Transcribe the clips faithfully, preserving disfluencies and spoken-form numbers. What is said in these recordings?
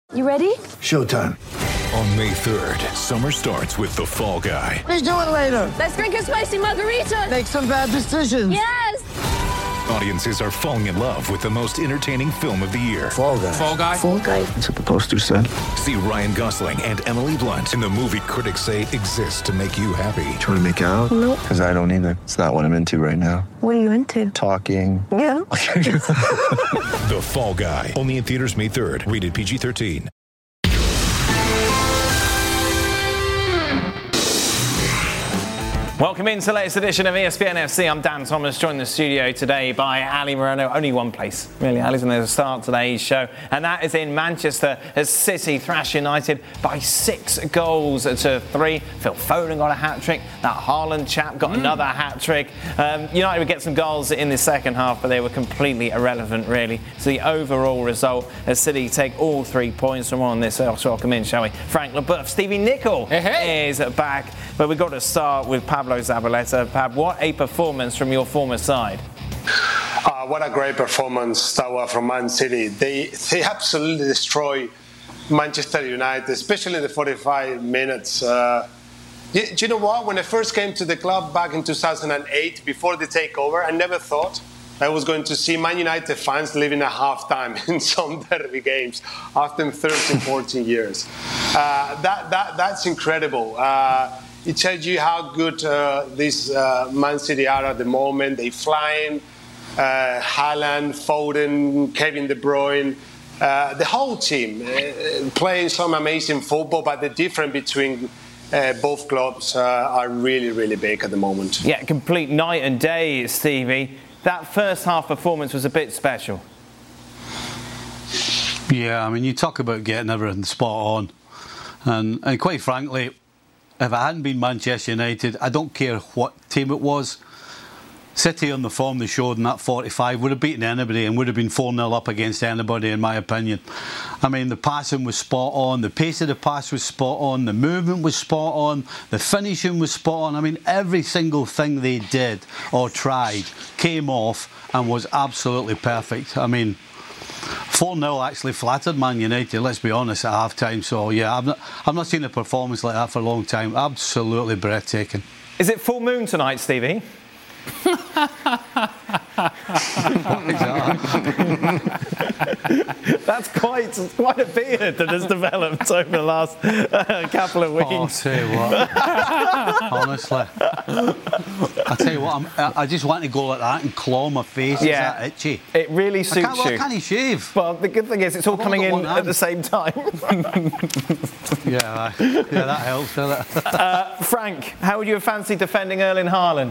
You ready? Showtime. On May third, summer starts with The Fall Guy. Let's do it later. Let's drink a spicy margarita. Make some bad decisions. Yes. Audiences are falling in love with the most entertaining film of the year. Fall Guy. Fall Guy. Fall Guy. That's what the poster said. See Ryan Gosling and Emily Blunt in the movie critics say exists to make you happy. Trying to make it out? Nope. Because I don't either. It's not what I'm into right now. What are you into? Talking. Yeah. The Fall Guy. Only in theaters May third. Rated P G thirteen. Welcome into the latest edition of E S P N F C. I'm Dan Thomas, joined in the studio today by Ali Moreno. Only one place, really. Ali's going to start today's show, and that is in Manchester as City thrash United by six goals to three. Phil Foden got a hat-trick. That Haaland chap got mm. another hat-trick. Um, United would get some goals in the second half, but they were completely irrelevant, really, to the overall result as City take all three points. From on this, let's welcome in, shall we? Frank LeBeuf, Stevie Nicol hey, hey. is back, but we've got to start with Pablo Zabaleta. Pab, what a performance from your former side. Uh, what a great performance that was from Man City. They they absolutely destroy Manchester United, especially in the forty-five minutes. Uh, do, do you know what? When I first came to the club back in two thousand eight, before the takeover, I never thought I was going to see Man United fans living at halftime in some derby games after thirteen, fourteen years. Uh, that that that's incredible. Uh, It tells you how good uh, this uh, Man City are at the moment. They flying, uh, Haaland, Foden, Kevin De Bruyne, uh, the whole team uh, playing some amazing football. But the difference between uh, both clubs uh, are really, really big at the moment. Yeah, complete night and day, Stevie. That first half performance was a bit special. Yeah, I mean, you talk about getting everything spot on, and, and quite frankly, if it hadn't been Manchester United, I don't care what team it was, City on the form they showed in that forty-five would have beaten anybody and would have been four nil up against anybody, in my opinion. I mean, the passing was spot on, the pace of the pass was spot on, the movement was spot on, the finishing was spot on. I mean, every single thing they did or tried came off and was absolutely perfect. I mean, four nil actually flattered Man United, let's be honest, at half-time. So, yeah, I've not, I've not seen a performance like that for a long time. Absolutely breathtaking. Is it full moon tonight, Stevie? That's quite quite a beard that has developed over the last uh, couple of weeks. Oh, I'll tell you what. Honestly, I tell you what, I'm, I just want to go like that and claw my face. Yeah, is that itchy? It really suits I can't, well, you. I can't shave. Well, the good thing is it's all I've coming in at the same time. yeah, yeah, that helps, doesn't it? uh, Frank, how would you have fancied defending Erling Haaland?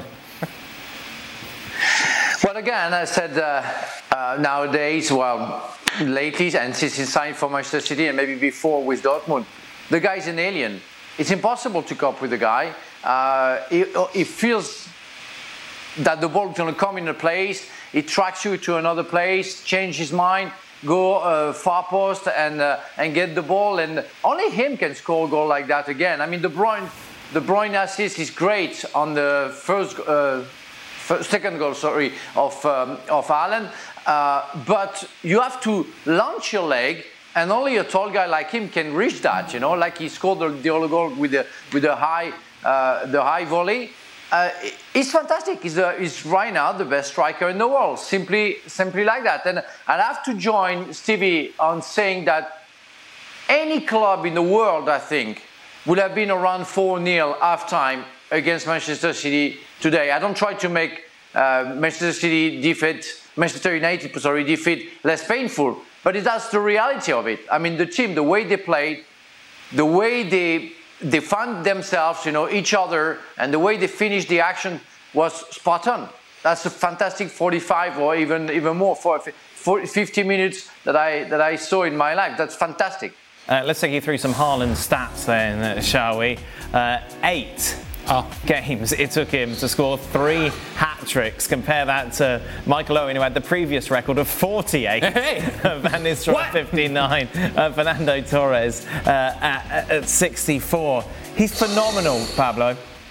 Well, again, I said uh, uh, nowadays, well, lately, and since he signed for Manchester City and maybe before with Dortmund, the guy's an alien. It's impossible to cope with the guy. Uh, it, it feels that the ball is going to come in a place, it tracks you to another place, change his mind, go uh, far post and uh, and get the ball, and only him can score a goal like that again. I mean, De Bruyne, De Bruyne assist is great on the first. Uh, Second goal, sorry, of um, of Haaland, uh, but you have to launch your leg, and only a tall guy like him can reach that. You know, like he scored the, the other goal with the with the high uh, the high volley. Uh, he's fantastic. He's, a, he's right now the best striker in the world. Simply, simply like that. And I have to join Stevie on saying that any club in the world, I think, would have been around four nil half-time against Manchester City today. I don't try to make uh, Manchester City defeat, Manchester United, sorry, defeat less painful, but it, that's the reality of it. I mean, the team, the way they played, the way they they found themselves, you know, each other, and the way they finished the action was spot on. That's a fantastic forty-five or even even more for, for fifty minutes that I that I saw in my life. That's fantastic. Uh, let's take you through some Haaland stats then, uh, shall we? Uh, eight oh. games it took him to score three hat-tricks. Compare that to Michael Owen, who had the previous record of forty-eight. Hey. Van Nistelrooy fifty-nine. Uh, Fernando Torres uh, at, at sixty-four. He's phenomenal, Pablo.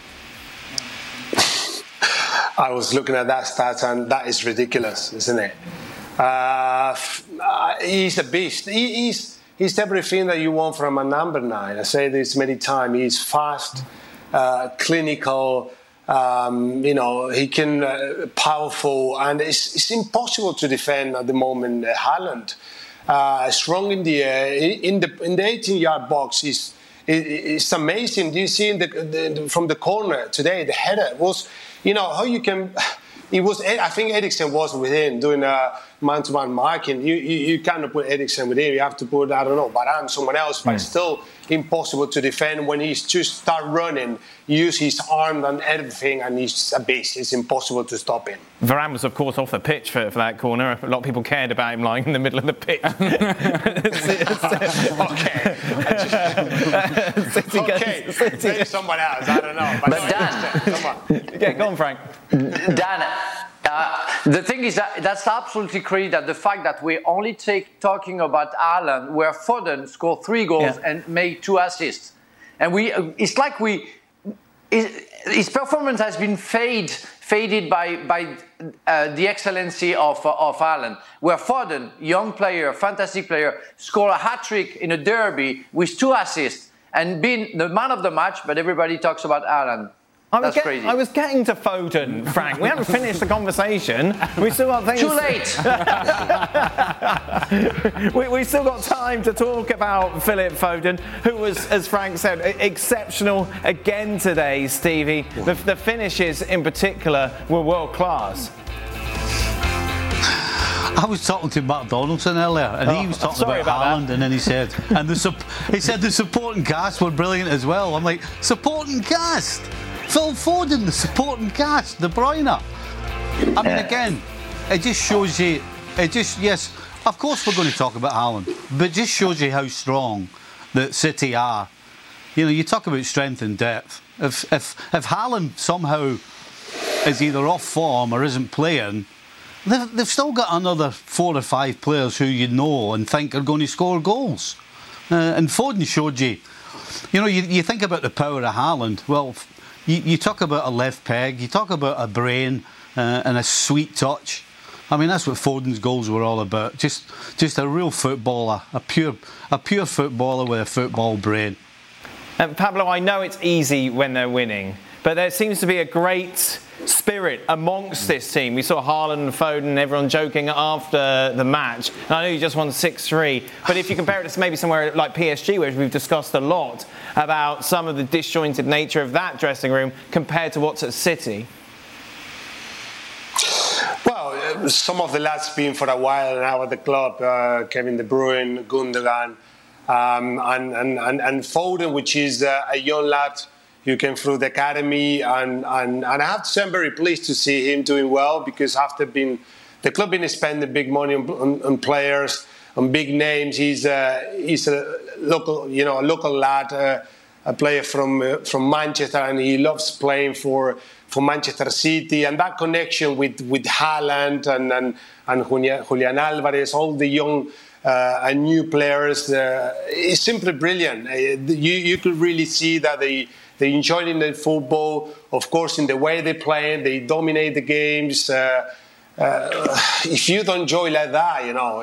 I was looking at that stats, and that is ridiculous, isn't it? Uh, he's a beast. He, he's he's everything that you want from a number nine. I say this many times. He's fast, uh, clinical. Um, you know, he can uh, powerful, and it's, it's impossible to defend at the moment. Uh, Haaland, uh, strong in the air, in the in the eighteen-yard box. He's it, it's amazing. Do you see in the, the, from the corner today? The header was, you know, how you can. It was. I think Eriksen was with him doing a man-to-man marking. You, you you cannot put Eriksen with him. You have to put, I don't know, Varane, someone else. But mm. still impossible to defend when he's just start running, use his arm and everything, and he's a beast. It's impossible to stop him. Varane was, of course, off the pitch for, for that corner. A lot of people cared about him lying in the middle of the pitch. okay. City okay. Goes, City Maybe someone else. I don't know. But, but no, Dan, come on. Yeah, go on, Frank. Dan, uh, the thing is that that's absolutely crazy that the fact that we're only take, talking about Haaland, where Foden scored three goals yeah. and made two assists. And we, it's like we, his, his performance has been fade, faded by, by uh, the excellency of, uh, of Haaland. Where Foden, young player, fantastic player, scored a hat-trick in a derby with two assists and been the man of the match, but everybody talks about Haaland. I was, That's get, crazy. I was getting to Foden, Frank. We haven't finished the conversation. We still got things. Too late. we, we still got time to talk about Philip Foden, who was, as Frank said, exceptional again today, Stevie. The, the finishes in particular were world class. I was talking to Matt Donaldson earlier, and oh, he was talking about, about Haaland, and then he said, and the he said the supporting cast were brilliant as well. I'm like, supporting cast. Phil Foden, the supporting cast, De Bruyne. I mean, again, it just shows you, it just, yes, of course we're going to talk about Haaland, but it just shows you how strong that City are. You know, you talk about strength and depth. If, if, if Haaland somehow is either off form or isn't playing, they've, they've still got another four or five players who you know and think are going to score goals. Uh, and Foden showed you, you know, you, you think about the power of Haaland, well, You, you talk about a left peg, you talk about a brain uh, and a sweet touch. I mean, that's what Foden's goals were all about. Just just a real footballer, a pure a pure footballer with a football brain. And Pablo, I know it's easy when they're winning, but there seems to be a great spirit amongst this team. We saw Haaland and Foden and everyone joking after the match. And I know you just won six three, but if you compare it to maybe somewhere like P S G, where we've discussed a lot about some of the disjointed nature of that dressing room compared to what's at City. Well, some of the lads been for a while now at the club, uh, Kevin De Bruyne, Gundogan, um, and, and, and, and Foden, which is uh, a young lad who came through the academy, and, and, and I have to say I'm very pleased to see him doing well, because after being the club been spending big money on, on, on players, on big names, he's uh, he's a local, you know, a local lad, uh, a player from uh, from Manchester, and he loves playing for for Manchester City, and that connection with with Haaland and and, and Julian Alvarez, all the young uh, and new players, uh, is simply brilliant. Uh, you you could really see that they. They enjoy the football, of course, in the way they play. They dominate the games. Uh, uh, if you don't enjoy like that, you know,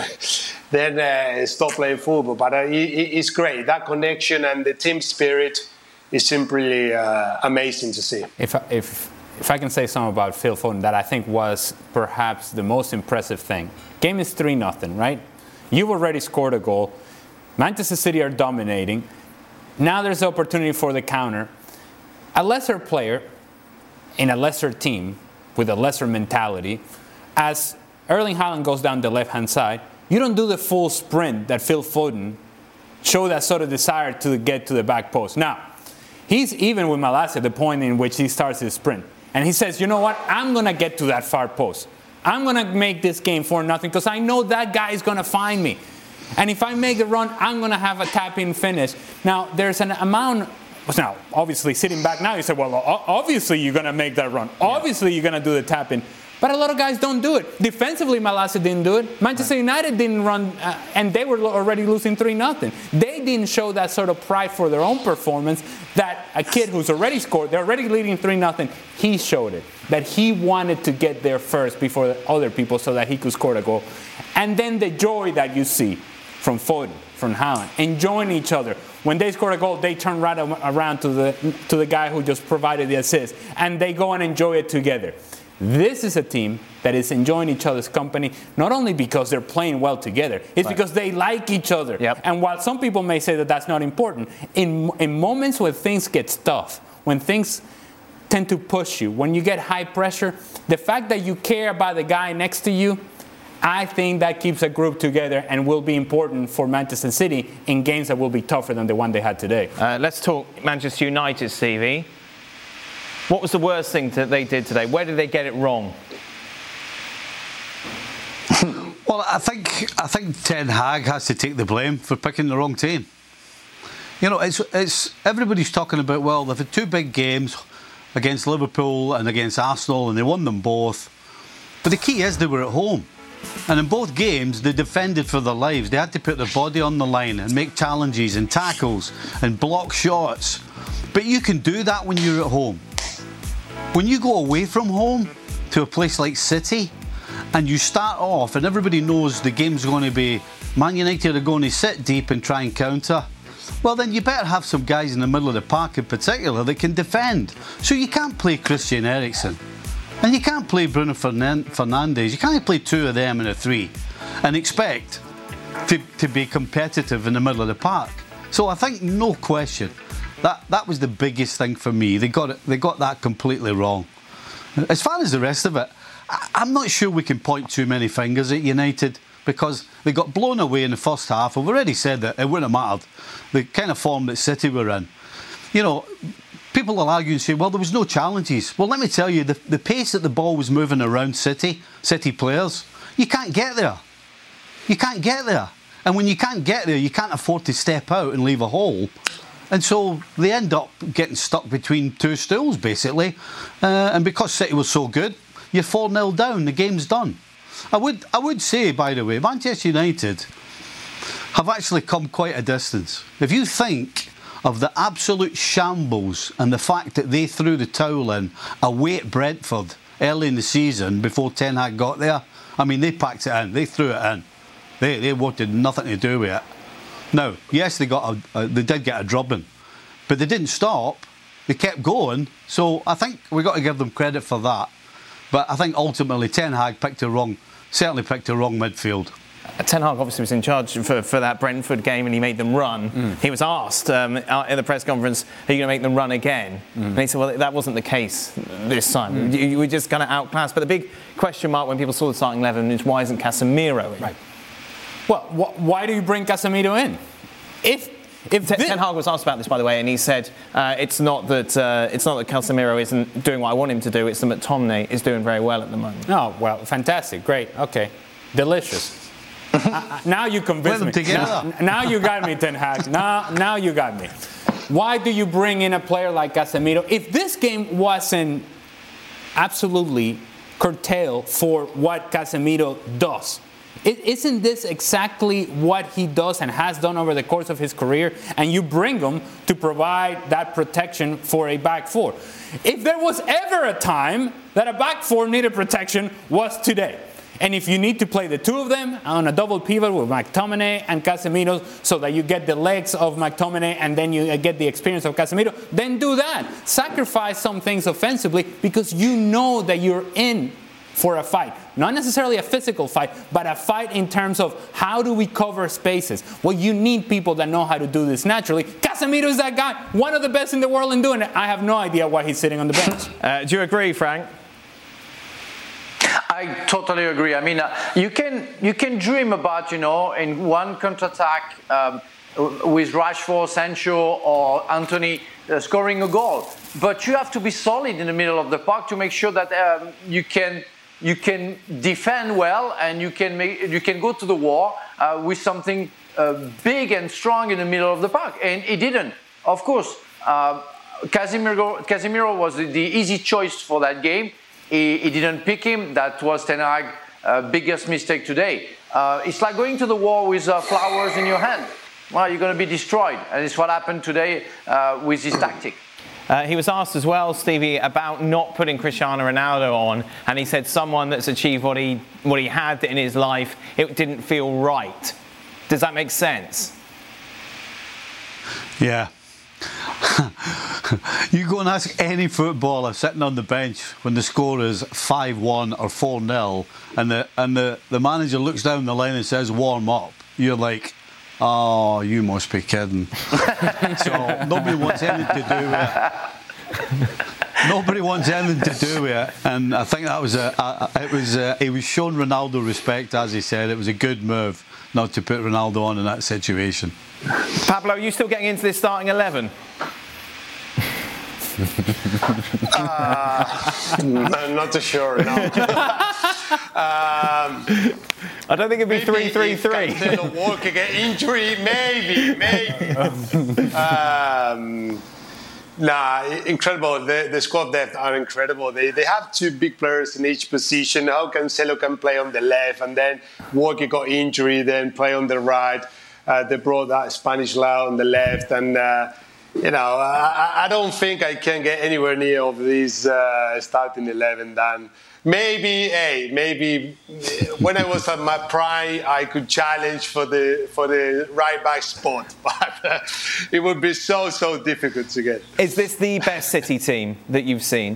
then uh, stop playing football. But uh, it, it's great. That connection and the team spirit is simply uh, amazing to see. If I, if if I can say something about Phil Foden that I think was perhaps the most impressive thing. Game is three nothing, right? You've already scored a goal. Manchester City are dominating. Now there's the opportunity for the counter. A lesser player in a lesser team with a lesser mentality, as Erling Haaland goes down the left-hand side, you don't do the full sprint that Phil Foden showed that sort of desire to get to the back post. Now, he's even with Malacia at the point in which he starts his sprint. And he says, you know what, I'm going to get to that far post. I'm going to make this game four nothing because I know that guy is going to find me. And if I make the run, I'm going to have a tap-in finish. Now, there's an amount... Now, obviously, sitting back now, you say, well, obviously you're going to make that run. Obviously you're going to do the tap-in. But a lot of guys don't do it. Defensively, Malacia didn't do it. Manchester United didn't run, uh, and they were already losing three nothing. They didn't show that sort of pride for their own performance that a kid who's already scored, they're already leading three nothing, he showed it. That he wanted to get there first before the other people so that he could score a goal. And then the joy that you see from Foden. from Haaland, enjoying each other. When they score a goal, they turn right around to the to the guy who just provided the assist, and they go and enjoy it together. This is a team that is enjoying each other's company, not only because they're playing well together, it's right. because they like each other. Yep. And while some people may say that that's not important, in, in moments when things get tough, when things tend to push you, when you get high pressure, the fact that you care about the guy next to you, I think that keeps a group together and will be important for Manchester City in games that will be tougher than the one they had today. Uh, let's talk Manchester United, Stevie. What was the worst thing that they did today? Where did they get it wrong? Well, I think I think Ten Hag has to take the blame for picking the wrong team. You know, it's it's everybody's talking about, well, they've had two big games against Liverpool and against Arsenal, and they won them both. But the key is they were at home. And in both games, they defended for their lives. They had to put their body on the line and make challenges and tackles and block shots. But you can do that when you're at home. When you go away from home to a place like City and you start off and everybody knows the game's going to be Man United are going to sit deep and try and counter, well then you better have some guys in the middle of the park in particular that can defend. So you can't play Christian Eriksen and you can't play Bruno Fernandes. You can't play two of them in a three and expect to, to be competitive in the middle of the park. So I think no question That that was the biggest thing for me. They got it. They got that completely wrong. As far as the rest of it, I, I'm not sure we can point too many fingers at United because they got blown away in the first half. I've already said that it wouldn't have mattered. The kind of form that City were in. You know, people will argue and say, well, there was no challenges. Well, let me tell you, the, the pace that the ball was moving around City, City players, you can't get there. You can't get there. And when you can't get there, you can't afford to step out and leave a hole. And so they end up getting stuck between two stools, basically. Uh, and because City was so good, you're four nil down, the game's done. I would, I would say, by the way, Manchester United have actually come quite a distance. If you think of the absolute shambles and the fact that they threw the towel in away at Brentford early in the season before Ten Hag got there, I mean, they packed it in, they threw it in. They, they wanted nothing to do with it. Now, yes, they got a, a, they did get a drubbing, but they didn't stop. They kept going. So I think we've got to give them credit for that. But I think ultimately Ten Hag picked a wrong, certainly picked a wrong midfield. Ten Hag obviously was in charge for, for that Brentford game and he made them run. Mm. He was asked um, in the press conference, are you going to make them run again? Mm. And he said, well, that wasn't the case this time. Mm. You, you were just going to outclass. But the big question mark when people saw the starting eleven is why isn't Casemiro in? Right. Well, wh- why do you bring Casemiro in? If if Ten, Ten Hag was asked about this, by the way, and he said uh, it's not that uh, it's not that Casemiro isn't doing what I want him to do. It's that McTominay is doing very well at the moment. Oh well, fantastic, great, okay, delicious. uh, now you convinced me. Now, now you got me, Ten Hag. Now, now you got me. Why do you bring in a player like Casemiro? If this game wasn't absolutely curtailed for what Casemiro does. Isn't this exactly what he does and has done over the course of his career? And you bring him to provide that protection for a back four. If there was ever a time that a back four needed protection, was today. And if you need to play the two of them on a double pivot with McTominay and Casemiro so that you get the legs of McTominay and then you get the experience of Casemiro, then do that. Sacrifice some things offensively because you know that you're in for a fight. Not necessarily a physical fight, but a fight in terms of how do we cover spaces. Well, you need people that know how to do this naturally. Casemiro is that guy, one of the best in the world in doing it. I have no idea why he's sitting on the bench. Uh, do you agree, Frank? I totally agree. I mean, uh, you can you can dream about, you know, in one counter-attack um, with Rashford, Sancho or Anthony uh, scoring a goal. But you have to be solid in the middle of the park to make sure that um, you can you can defend well and you can make, you can go to the war uh, with something uh, big and strong in the middle of the park. And he didn't. Of course, uh, Casemiro, Casemiro was the, the easy choice for that game. He, he didn't pick him. That was Ten Hag's uh, biggest mistake today. Uh, it's like going to the war with uh, flowers in your hand. Well, you're going to be destroyed. And it's what happened today uh, with his tactic. Uh, he was asked as well, Stevie, about not putting Cristiano Ronaldo on, and he said someone that's achieved what he what he had in his life, it didn't feel right. Does that make sense? Yeah. You go and ask any footballer sitting on the bench when the score is five one or four nil and the and the, the manager looks down the line and says warm up, you're like, oh, you must be kidding. So nobody wants anything to do with it. Nobody wants anything to do with it, and I think that was a, a it was a, he was showing Ronaldo respect, as he said. It was a good move not to put Ronaldo on in that situation. Pablo, are you still getting into this starting eleven? uh, I'm not too sure, no. um, I don't think it'd be three three three. Cancelo Walker get injury, maybe, maybe. um, nah, incredible. The, the squad depth are incredible. They they have two big players in each position. How Cancelo can play on the left, and then Walker got injury, then play on the right. Uh, they brought that Spanish lad on the left, and. Uh, You know, I, I don't think I can get anywhere near of this uh, starting eleven. Dan, maybe, hey, maybe when I was at my prime, I could challenge for the for the right back spot, but uh, it would be so so difficult to get. Is this the best City team that you've seen,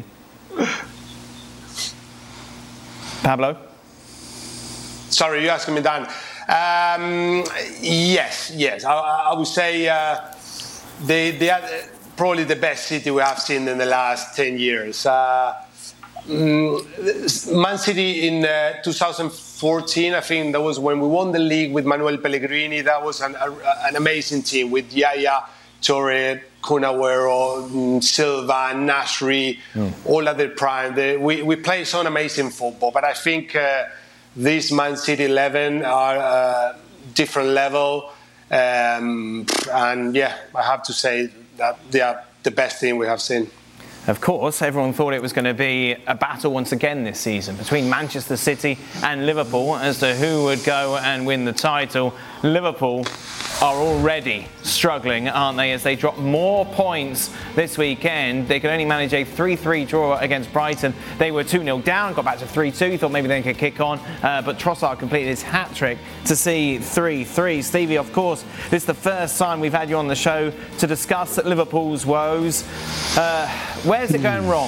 Pablo? Sorry, you're asking me, Dan. Um, yes, yes, I, I would say. Uh, They, they are probably the best City we have seen in the last ten years. Uh, Man City in uh, two thousand fourteen, I think that was when we won the league with Manuel Pellegrini. That was an, a, an amazing team with Yaya, Torre, Kun Agüero, Silva, Nasri, mm. all at their prime. They, we, we played some amazing football, but I think uh, this Man City eleven are a different level. Um, and yeah, I have to say that they are the best team we have seen. Of course, everyone thought it was going to be a battle once again this season between Manchester City and Liverpool as to who would go and win the title. Liverpool are already struggling, aren't they, as they drop more points this weekend. They could only manage a three three draw against Brighton. They were two nil down, got back to three two, thought maybe they could kick on, uh, but Trossard completed his hat-trick to see three three. Stevie, of course, this is the first time we've had you on the show to discuss Liverpool's woes. Uh, where's it going wrong?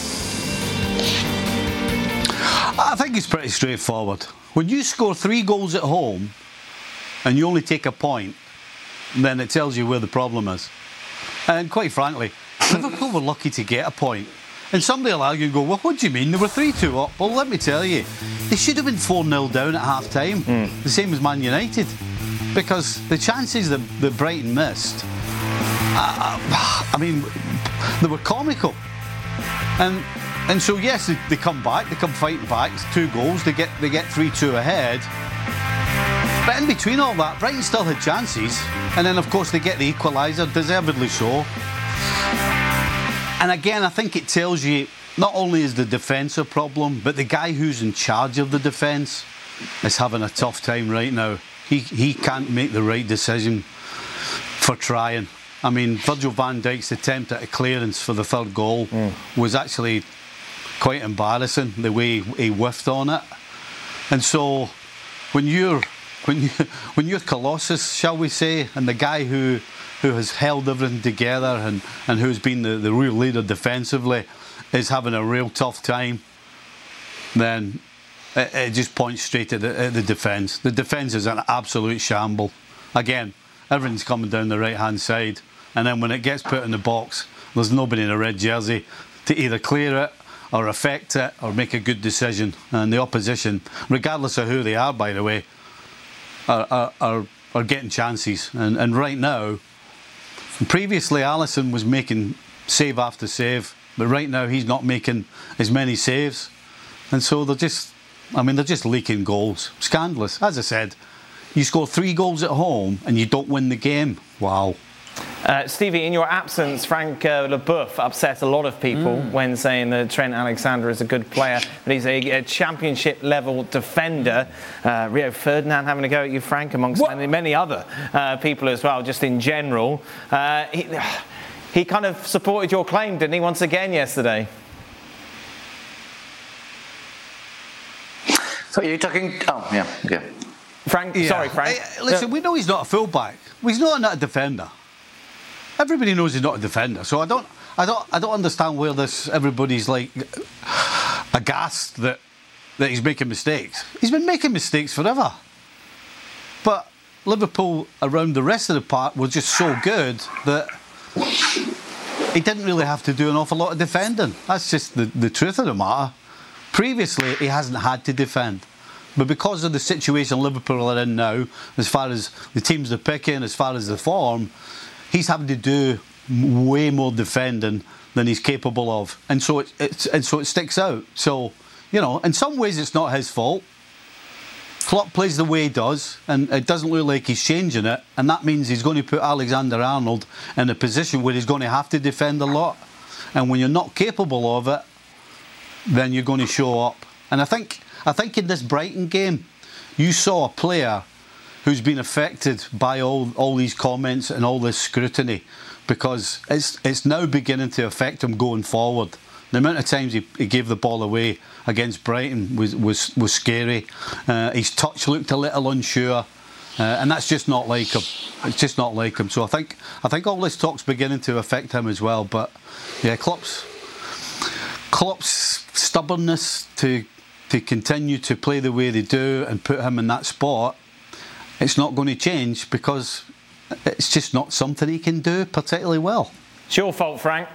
I think it's pretty straightforward. When you score three goals at home and you only take a point, then it tells you where the problem is. And quite frankly, Liverpool were lucky to get a point. And somebody will argue and go, well, what do you mean? They were three two up. Well, let me tell you, they should have been four nil down at half-time, mm. the same as Man United. Because the chances that, that Brighton missed, uh, I mean, they were comical. And and so, yes, they, they come back, they come fighting back, it's two goals, they get they get three two ahead. But in between all that, Brighton still had chances. And then, of course, they get the equaliser, deservedly so. And again, I think it tells you not only is the defence a problem, but the guy who's in charge of the defence is having a tough time right now. He he can't make the right decision for trying. I mean, Virgil van Dijk's attempt at a clearance for the third goal mm. was actually quite embarrassing, the way he whiffed on it. And so, when you're when you when you're Colossus, shall we say, and the guy who who has held everything together and, and who's been the, the real leader defensively is having a real tough time, then it, it just points straight at the, at the defence. The defence is an absolute shamble. Again, everything's coming down the right-hand side, and then when it gets put in the box, there's nobody in a red jersey to either clear it or affect it or make a good decision. And the opposition, regardless of who they are, by the way, are are, are, are getting chances. And, and right now, previously Alisson was making save after save, but right now he's not making as many saves. And so they're just, I mean, they're just leaking goals. Scandalous. As I said, you score three goals at home and you don't win the game. Wow. Uh, Stevie, in your absence, Frank uh, Leboeuf upset a lot of people mm. when saying that Trent Alexander is a good player, but he's a, a championship-level defender. Uh, Rio Ferdinand having a go at you, Frank, amongst many, many other uh, people as well, just in general. Uh, he, he kind of supported your claim, didn't he, once again yesterday? So you're talking... Oh, yeah, yeah. Frank, yeah. sorry, Frank. Hey, listen, we know he's not a fullback. He's not a defender. everybody knows he's not a defender. So I don't, I don't, I don't understand where this everybody's like aghast that that he's making mistakes. He's been making mistakes forever. But Liverpool around the rest of the park were just so good that he didn't really have to do an awful lot of defending. That's just the, the truth of the matter. Previously, he hasn't had to defend. But because of the situation Liverpool are in now, as far as the teams they're picking, as far as the form, he's having to do way more defending than he's capable of. And so it, it's, and so it sticks out. So, you know, in some ways it's not his fault. Klopp plays the way he does, and it doesn't look like he's changing it, and that means he's going to put Alexander-Arnold in a position where he's going to have to defend a lot. And when you're not capable of it, then you're going to show up. And I think I think in this Brighton game, you saw a player who's been affected by all, all these comments and all this scrutiny, because it's it's now beginning to affect him going forward. The amount of times he, he gave the ball away against Brighton was was, was scary. Uh, his touch looked a little unsure, uh, and that's just not like him. It's just not like him. So I think I think all this talk's beginning to affect him as well. But yeah, Klopp's Klopp's stubbornness to to continue to play the way they do and put him in that spot, it's not going to change because it's just not something he can do particularly well. It's your fault, Frank.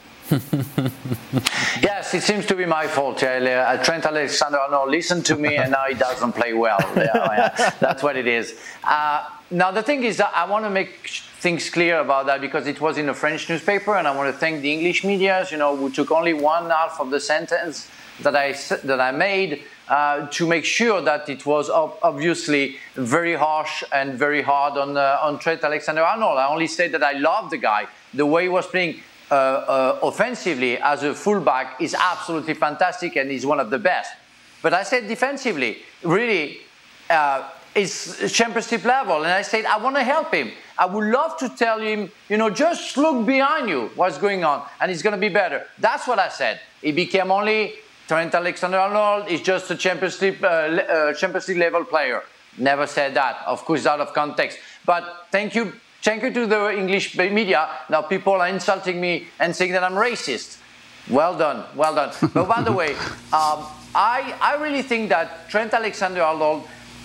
Yes, it seems to be my fault. Uh, Trent Alexander-Arnold listened to me and now he doesn't play well. Yeah, yeah, that's what it is. Uh, now the thing is that I want to make things clear about that because it was in a French newspaper, and I want to thank the English media, you know, who took only one half of the sentence that I that I made uh, to make sure that it was obviously very harsh and very hard on uh, on Trent Alexander-Arnold. I only said that I love the guy, the way he was playing. Uh, uh, offensively as a fullback is absolutely fantastic and he's one of the best. But I said defensively, really, uh, it's championship level. And I said, I want to help him. I would love to tell him, you know, just look behind you, what's going on, and it's going to be better. That's what I said. He became only Trent Alexander-Arnold is just a Champions League, uh, uh, Champions League level player. Never said that. Of course, out of context. But thank you. Thank you to the English media. Now people are insulting me and saying that I'm racist. Well done, well done. But by the way, um, I, I really think that Trent Alexander-Arnold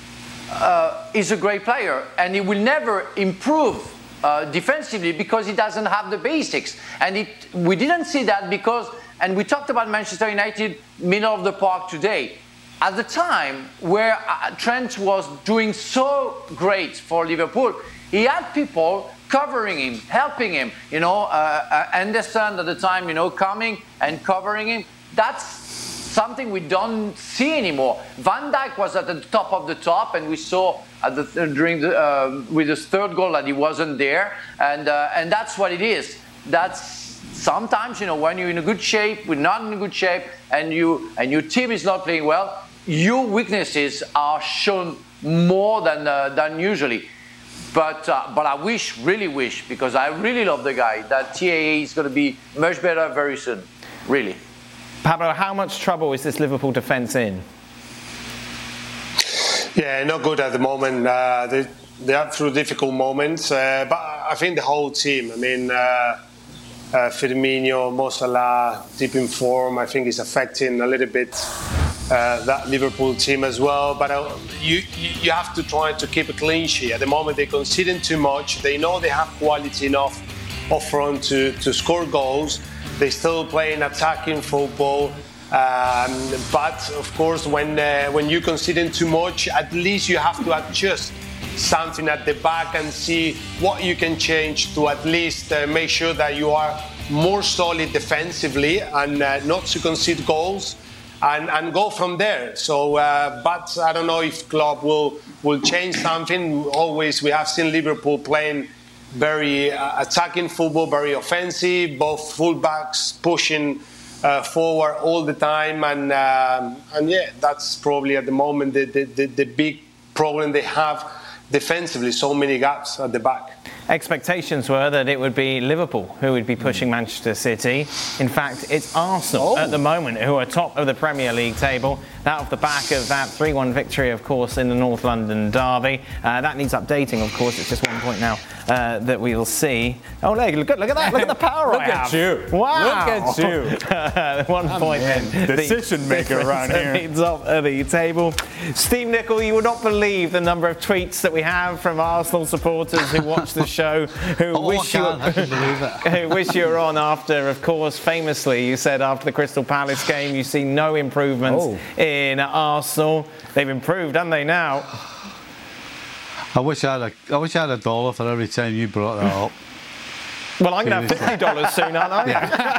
uh, is a great player and he will never improve uh, defensively because he doesn't have the basics. And it, we didn't see that because, and we talked about Manchester United, middle of the park today. At the time where uh, Trent was doing so great for Liverpool, he had people covering him, helping him. You know, uh, uh, Anderson at the time, you know, coming and covering him. That's something we don't see anymore. Van Dijk was at the top of the top, and we saw at the, uh, during the, uh, with his third goal that he wasn't there, and uh, and that's what it is. That's sometimes, you know, when you're in a good shape, we're not in a good shape, and you and your team is not playing well, your weaknesses are shown more than uh, than usually. But uh, but I wish, really wish, because I really love the guy, that T A A is going to be much better very soon. Really. Pablo, how much trouble is this Liverpool defence in? Yeah, not good at the moment. Uh, they, they are through difficult moments. Uh, but I think the whole team, I mean, uh, uh, Firmino, Mo Salah, deep in form, I think is affecting a little bit Uh, that Liverpool team as well, but uh, you you have to try to keep a clean sheet. At the moment they're conceding too much. They know they have quality enough up front to, to score goals. They're still playing attacking football, um, but of course when uh, when you're conceding too much, at least you have to adjust something at the back and see what you can change to at least uh, make sure that you are more solid defensively and uh, not to concede goals. And, and go from there. So, uh, but I don't know if Klopp will will change something. Always, we have seen Liverpool playing very uh, attacking football, very offensive. Both fullbacks pushing uh, forward all the time, and um, and yeah, that's probably at the moment the, the the the big problem they have defensively. So many gaps at the back. Expectations were that it would be Liverpool who would be pushing Manchester City. In fact, it's Arsenal oh. at the moment who are top of the Premier League table. That off the back of that three one victory, of course, in the North London derby. Uh, that needs updating, of course. It's just one point now uh, that we'll see. Oh, look, look, look at that. Look at the power Look I at have. you. Wow. Look at you. One Oh, point man. then. Decision maker around here. At the top of the table. Steve Nicol, you would not believe the number of tweets that we have from Arsenal supporters who watch the show, who Oh, wish I you can't. I can believe it. who wish you were on after, of course, famously, you said after the Crystal Palace game, you see no improvements Oh. in Arsenal. They've improved, haven't they, now? I wish I had a, I wish I had a dollar for every time you brought that up. Well, I'm going to have fifty dollars soon, aren't I?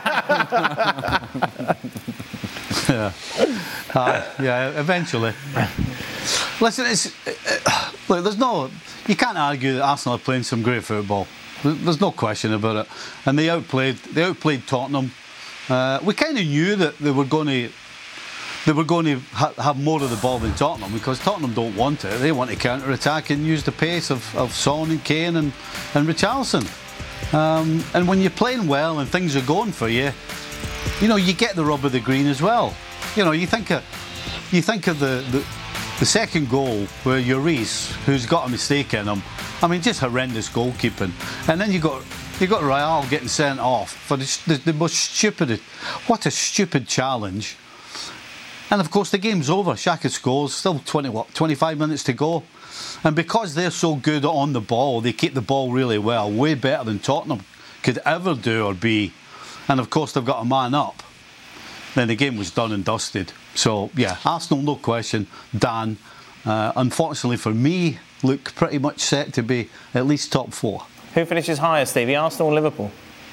Yeah. Uh, yeah, eventually. Listen, it's, uh, look, there's no, you can't argue that Arsenal are playing some great football. There's no question about it. And they outplayed, they outplayed Tottenham. Uh, we kind of knew that they were going to, they were going to ha- have more of the ball than Tottenham, because Tottenham don't want it. They want to counter-attack and use the pace of, of Son and Kane and, and Richarlison. Um, and when you're playing well and things are going for you, you know, you get the rub of the green as well. You know, you think of, you think of the, the, the second goal where Lloris, who's got a mistake in him, I mean, just horrendous goalkeeping. And then you got you got Real getting sent off for the, the, the most stupid, what a stupid challenge. And of course the game's over. Xhaka scores, still twenty, what, twenty-five minutes to go. And because they're so good on the ball, they keep the ball really well, way better than Tottenham could ever do or be. And of course they've got a man up. Then the game was done and dusted. So yeah, Arsenal, no question. Dan, uh, unfortunately for me, look pretty much set to be at least top four. Who finishes higher, Stevie? Arsenal or Liverpool?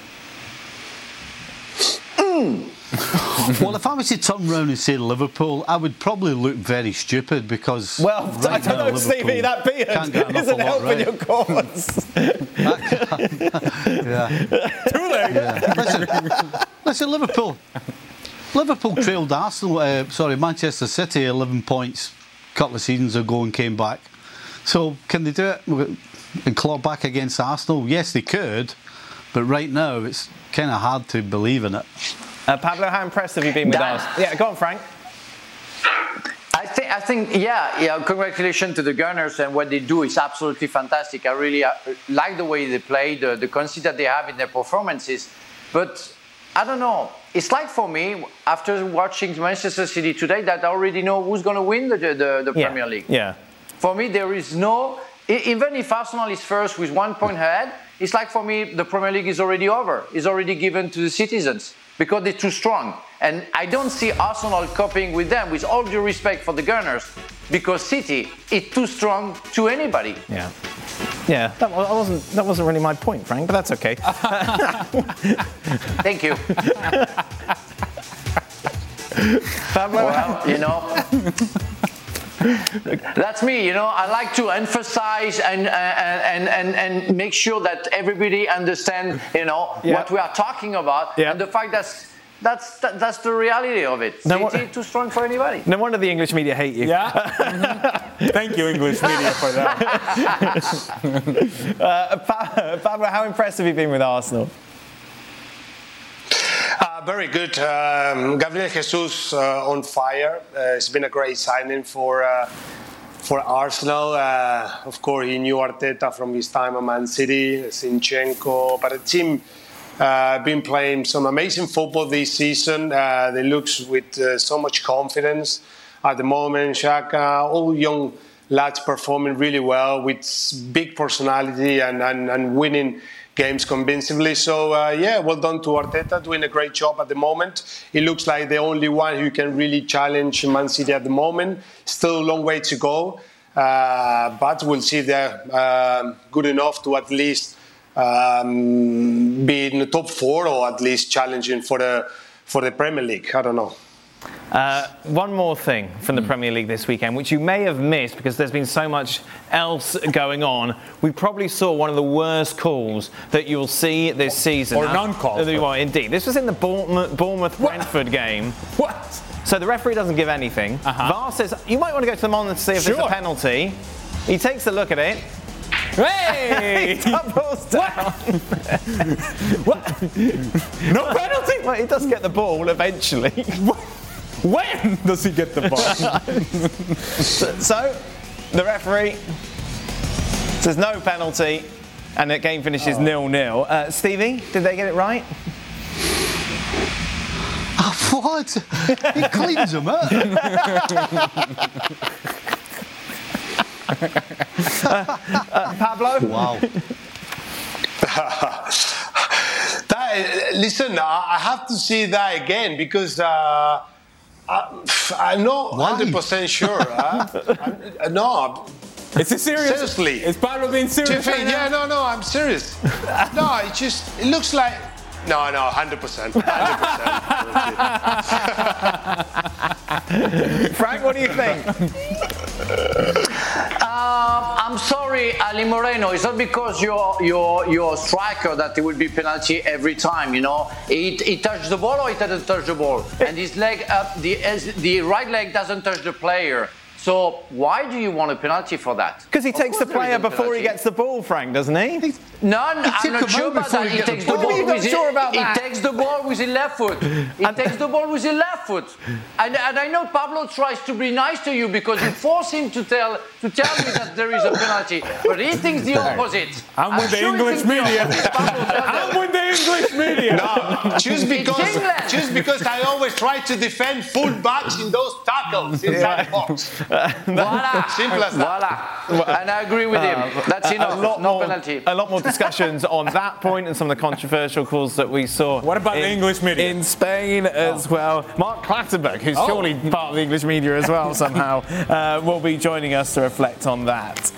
Well, if I was to turn round and say Liverpool, I would probably look very stupid, because Well, right I don't now, know, Stevie, that beard can't get an isn't awful lot helping right. your cause. Yeah. Too late. Yeah. Listen, listen, Liverpool. Liverpool trailed Arsenal, uh, sorry, Manchester City eleven points a couple of seasons ago and came back. So can they do it and claw back against Arsenal? Yes, they could, but right now it's kind of hard to believe in it. Uh, Pablo, how impressed have you been with Dan. Arsenal? Yeah, go on, Frank. I think, I think, yeah, yeah. Congratulations to the Gunners, and what they do is absolutely fantastic. I really uh, like the way they play, the, the consistency that they have in their performances. But I don't know. It's like for me, after watching Manchester City today, that I already know who's going to win the the, the Yeah. Premier League. Yeah. For me, there is no. e- Even if Arsenal is first with one point ahead, it's like for me the Premier League is already over. It's already given to the citizens, because they're too strong. And I don't see Arsenal coping with them, with all due respect for the Gunners, because City is too strong to anybody. Yeah. Yeah, that wa- wasn't that wasn't really my point, Frank, but that's okay. Thank you. Pablo, Well, you know, that's me. You know, I like to emphasize and and and and make sure that everybody understands, you know, Yeah. what we are talking about, Yeah. and the fact that's that's that, that's the reality of it. No, City what- too strong for anybody. no wonder the English media hate you. Yeah. Thank you, English media, for that. Uh, Pa- Pablo, how impressed have you been with Arsenal? Uh, very good. Um, Gabriel Jesus uh, on fire. Uh, it's been a great signing for uh, for Arsenal. Uh, of course, he knew Arteta from his time at Man City, Zinchenko, but the team uh, been playing some amazing football this season. Uh, they look with uh, so much confidence at the moment. Xhaka, all young lads performing really well with big personality and, and, and winning games convincingly. So, uh, yeah, well done to Arteta, doing a great job at the moment. He looks like the only one who can really challenge Man City at the moment. Still a long way to go, uh, but we'll see if they're uh, good enough to at least um, be in the top four, or at least challenging for the for the Premier League. I don't know. Uh, one more thing from the Premier League this weekend, which you may have missed because there's been so much else going on. We probably saw one of the worst calls that you'll see this season. Or non-calls. Uh, well, indeed. This was in the Bournemouth- Bournemouth-Brentford game. What? So the referee doesn't give anything. Uh-huh. V A R says, you might want to go to the monitor to see if there's Sure. a penalty. He takes a look at it. Hey! He doubles down. What? No penalty? Well, he does get the ball eventually. When does he get the ball? so, so, the referee says no penalty, and the game finishes oh. nil nil. Uh, Stevie, did they get it right? Oh, what? He cleans them up. uh, uh, Pablo? Wow. that, listen, I have to see that again because uh, I, I'm not one hundred percent sure. Huh? I'm, no. Is it serious? Seriously. Is Pablo being serious? Right yeah, no, no, I'm serious. No, it just, it looks like, no, no, one hundred percent. one hundred percent. Frank, what do you think? Uh, I'm sorry, Ali Moreno. It's not because you're you're you're a striker that it will be penalty every time. You know, he, he touched the ball or he doesn't touch the ball, and his leg up the the right leg doesn't touch the player. So why do you want a penalty for that? Because he takes the player before penalty. he gets the ball, Frank, doesn't he? No, I'm not sure about that. He takes the ball with his sure about that? He takes the ball with his left foot. He and takes the ball with his left foot. And, and I know Pablo tries to be nice to you because you force him to tell to tell me that there is a penalty, but he thinks the opposite. I'm, I'm with sure the English media. I'm with the English media. No, just because just because I always try to defend fullbacks in those tackles inside the box. Voila. Simple as that. Voila. And I agree with him. That's enough. A lot no more, penalty. A lot more discussions on that point and some of the controversial calls that we saw. What about in, the English media? In Spain as oh. well. Mark Clattenburg, who's oh. surely part of the English media as well somehow, uh, will be joining us to reflect on that.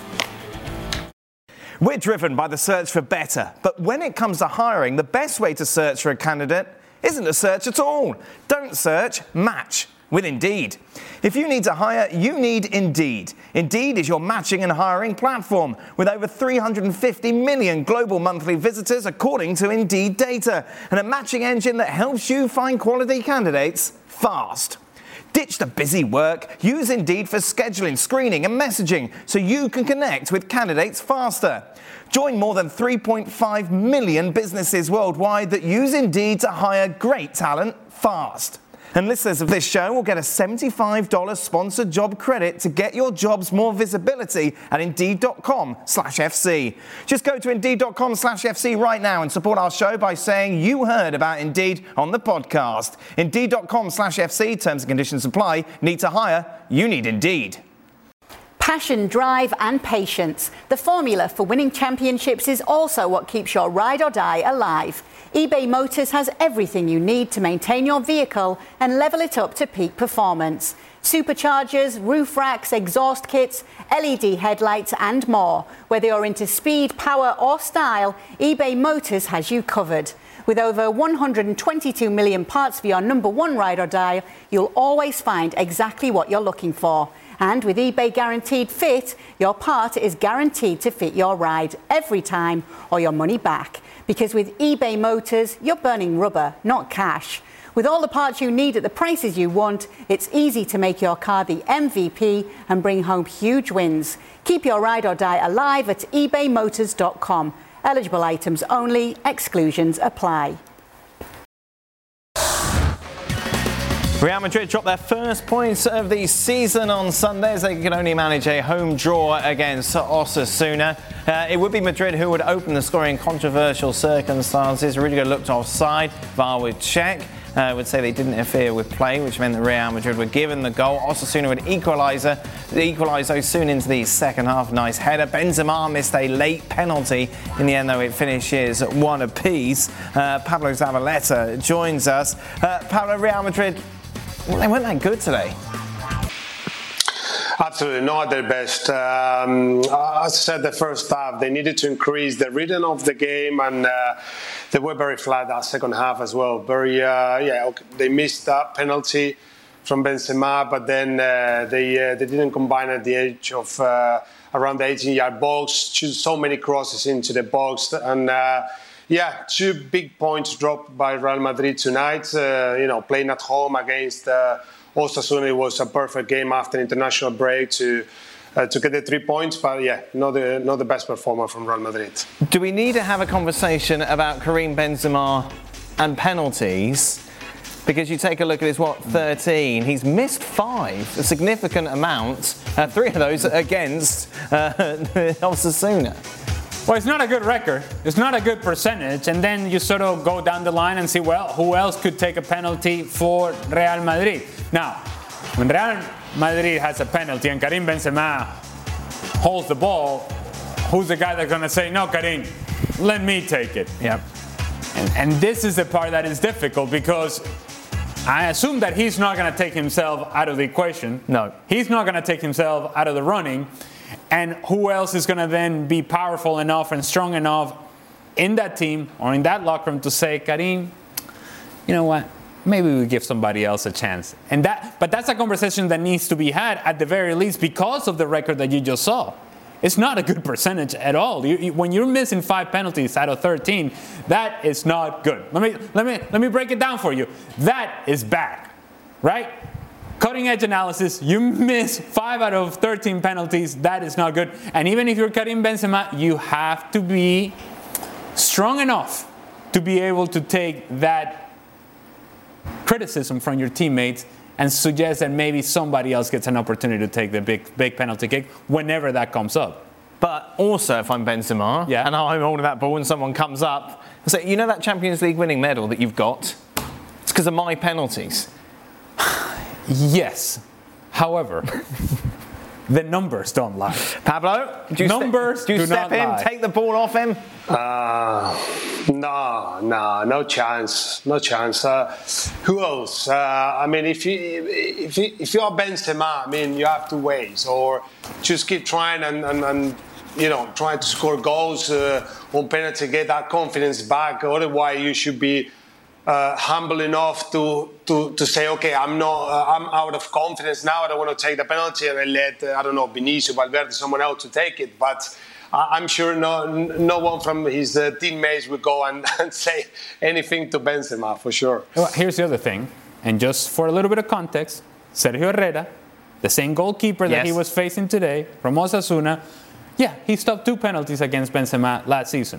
We're driven by the search for better, but when it comes to hiring, the best way to search for a candidate isn't to search at all. Don't search, match with Indeed. If you need to hire, you need Indeed. Indeed is your matching and hiring platform with over three hundred fifty million global monthly visitors according to Indeed data, and a matching engine that helps you find quality candidates fast. Ditch the busy work. Use Indeed for scheduling, screening and messaging so you can connect with candidates faster. Join more than three point five million businesses worldwide that use Indeed to hire great talent fast. And listeners of this show will get a seventy-five dollars sponsored job credit to get your jobs more visibility at Indeed.com slash FC. Just go to Indeed.com slash FC right now and support our show by saying you heard about Indeed on the podcast. Indeed.com slash FC, terms and conditions apply. Need to hire? You need Indeed. Passion, drive and patience. The formula for winning championships is also what keeps your ride or die alive. eBay Motors has everything you need to maintain your vehicle and level it up to peak performance. Superchargers, roof racks, exhaust kits, L E D headlights and more. Whether you're into speed, power or style, eBay Motors has you covered. With over one hundred twenty-two million parts for your number one ride or die, you'll always find exactly what you're looking for. And with eBay Guaranteed Fit, your part is guaranteed to fit your ride every time or your money back. Because with eBay Motors, you're burning rubber, not cash. With all the parts you need at the prices you want, it's easy to make your car the M V P and bring home huge wins. Keep your ride or die alive at ebay motors dot com. Eligible items only, exclusions apply. Real Madrid dropped their first points of the season on Sunday as they could only manage a home draw against Osasuna. Uh, it would be Madrid who would open the scoring in controversial circumstances. Rudiger looked offside. V A R would check. Uh, would say they didn't interfere with play, which meant that Real Madrid were given the goal. Osasuna would equaliser. Equalise though soon into the second half. Nice header. Benzema missed a late penalty. In the end, though, it finishes one apiece. Uh, Pablo Zavaleta joins us. Uh, Pablo, Real Madrid, well, they weren't that good today. Absolutely not their best. Um, as I said, the first half, they needed to increase the rhythm of the game, and uh, they were very flat that second half as well. Very, uh, yeah, okay, they missed that penalty from Benzema, but then uh, they uh, they didn't combine at the edge of uh, around the eighteen-yard box. So many crosses into the box, and uh, yeah, two big points dropped by Real Madrid tonight. Uh, you know, playing at home against uh, Osasuna, it was a perfect game after international break to uh, to get the three points. But yeah, not the not the best performer from Real Madrid. Do we need to have a conversation about Karim Benzema and penalties? Because you take a look at his, what, thirteen, he's missed five, a significant amount, uh, three of those against uh, Osasuna. Well, it's not a good record. It's not a good percentage. And then you sort of go down the line and see, well, who else could take a penalty for Real Madrid? Now, when Real Madrid has a penalty and Karim Benzema holds the ball, who's the guy that's going to say, no, Karim, let me take it? Yep. And, and this is the part that is difficult because I assume that he's not going to take himself out of the equation. No. He's not going to take himself out of the running. And who else is going to then be powerful enough and strong enough in that team or in that locker room to say, Karim, you know what? Maybe we give somebody else a chance. And that, but that's a conversation that needs to be had at the very least because of the record that you just saw. It's not a good percentage at all. You, you, when you're missing five penalties out of thirteen, that is not good. Let me let me let me break it down for you. That is bad, right? Cutting edge analysis. You miss five out of thirteen penalties. That is not good. And even if you're Karim Benzema, you have to be strong enough to be able to take that criticism from your teammates and suggest that maybe somebody else gets an opportunity to take the big big penalty kick whenever that comes up. But also, if I'm Benzema, yeah. and I'm holding that ball and someone comes up and say, you know that Champions League winning medal that you've got? It's because of my penalties. Yes. However, the numbers don't lie. Pablo, do you numbers ste- do you do step not in, lie. take the ball off him? Uh, no, no, no chance, no chance. Uh, who else? Uh, I mean, if you if you, if you're Benzema, I mean, you have two ways, or just keep trying and, and, and you know, trying to score goals uh, on penalty, get that confidence back. Otherwise, you should be uh, humble enough to, to to say, okay, I'm not, uh, I'm out of confidence now. I don't want to take the penalty, and I let uh, I don't know, Vinicius, Valverde, someone else to take it, but. I'm sure no no one from his uh, teammates would go and, and say anything to Benzema, for sure. Well, here's the other thing, and just for a little bit of context, Sergio Herrera, the same goalkeeper yes. that he was facing today from Osasuna, yeah, he stopped two penalties against Benzema last season.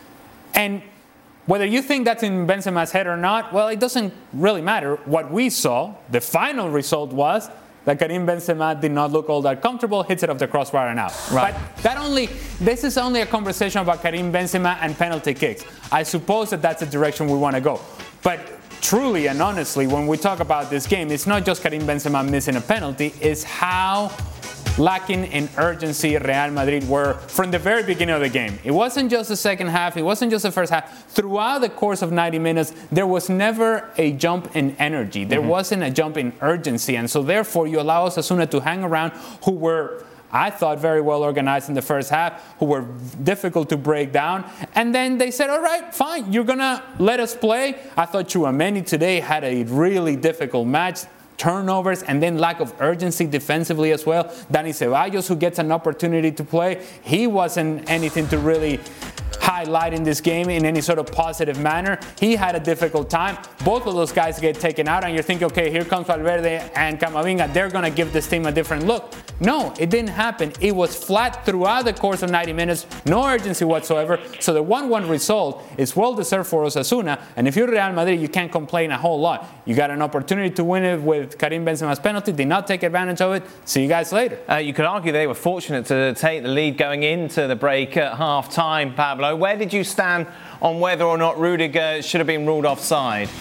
And whether you think that's in Benzema's head or not, well, it doesn't really matter. What we saw, the final result was that Karim Benzema did not look all that comfortable, hits it off the crossbar and out. Right. But that only, this is only a conversation about Karim Benzema and penalty kicks. I suppose that that's the direction we want to go. But truly and honestly, when we talk about this game, it's not just Karim Benzema missing a penalty, it's how lacking in urgency Real Madrid were from the very beginning of the game. It wasn't just the second half, it wasn't just the first half. Throughout the course of ninety minutes, there was never a jump in energy. There mm-hmm. wasn't a jump in urgency. And so therefore, you allow Osasuna to hang around, who were, I thought, very well organized in the first half, who were difficult to break down. And then they said, all right, fine, you're going to let us play. I thought Tchouaméni today had a really difficult match. Turnovers and then lack of urgency defensively as well. Dani Ceballos, who gets an opportunity to play, he wasn't anything to really highlight in this game in any sort of positive manner. He had a difficult time. Both of those guys get taken out and you're thinking, okay, here comes Valverde and Camavinga. They're going to give this team a different look. No, it didn't happen. It was flat throughout the course of ninety minutes. No urgency whatsoever. So the one one result is well-deserved for Osasuna. And if you're Real Madrid, you can't complain a whole lot. You got an opportunity to win it with Karim Benzema's penalty. Did not take advantage of it. See you guys later. Uh, you could argue they were fortunate to take the lead going into the break at half-time, Pablo. Where did you stand on whether or not Rudiger should have been ruled offside?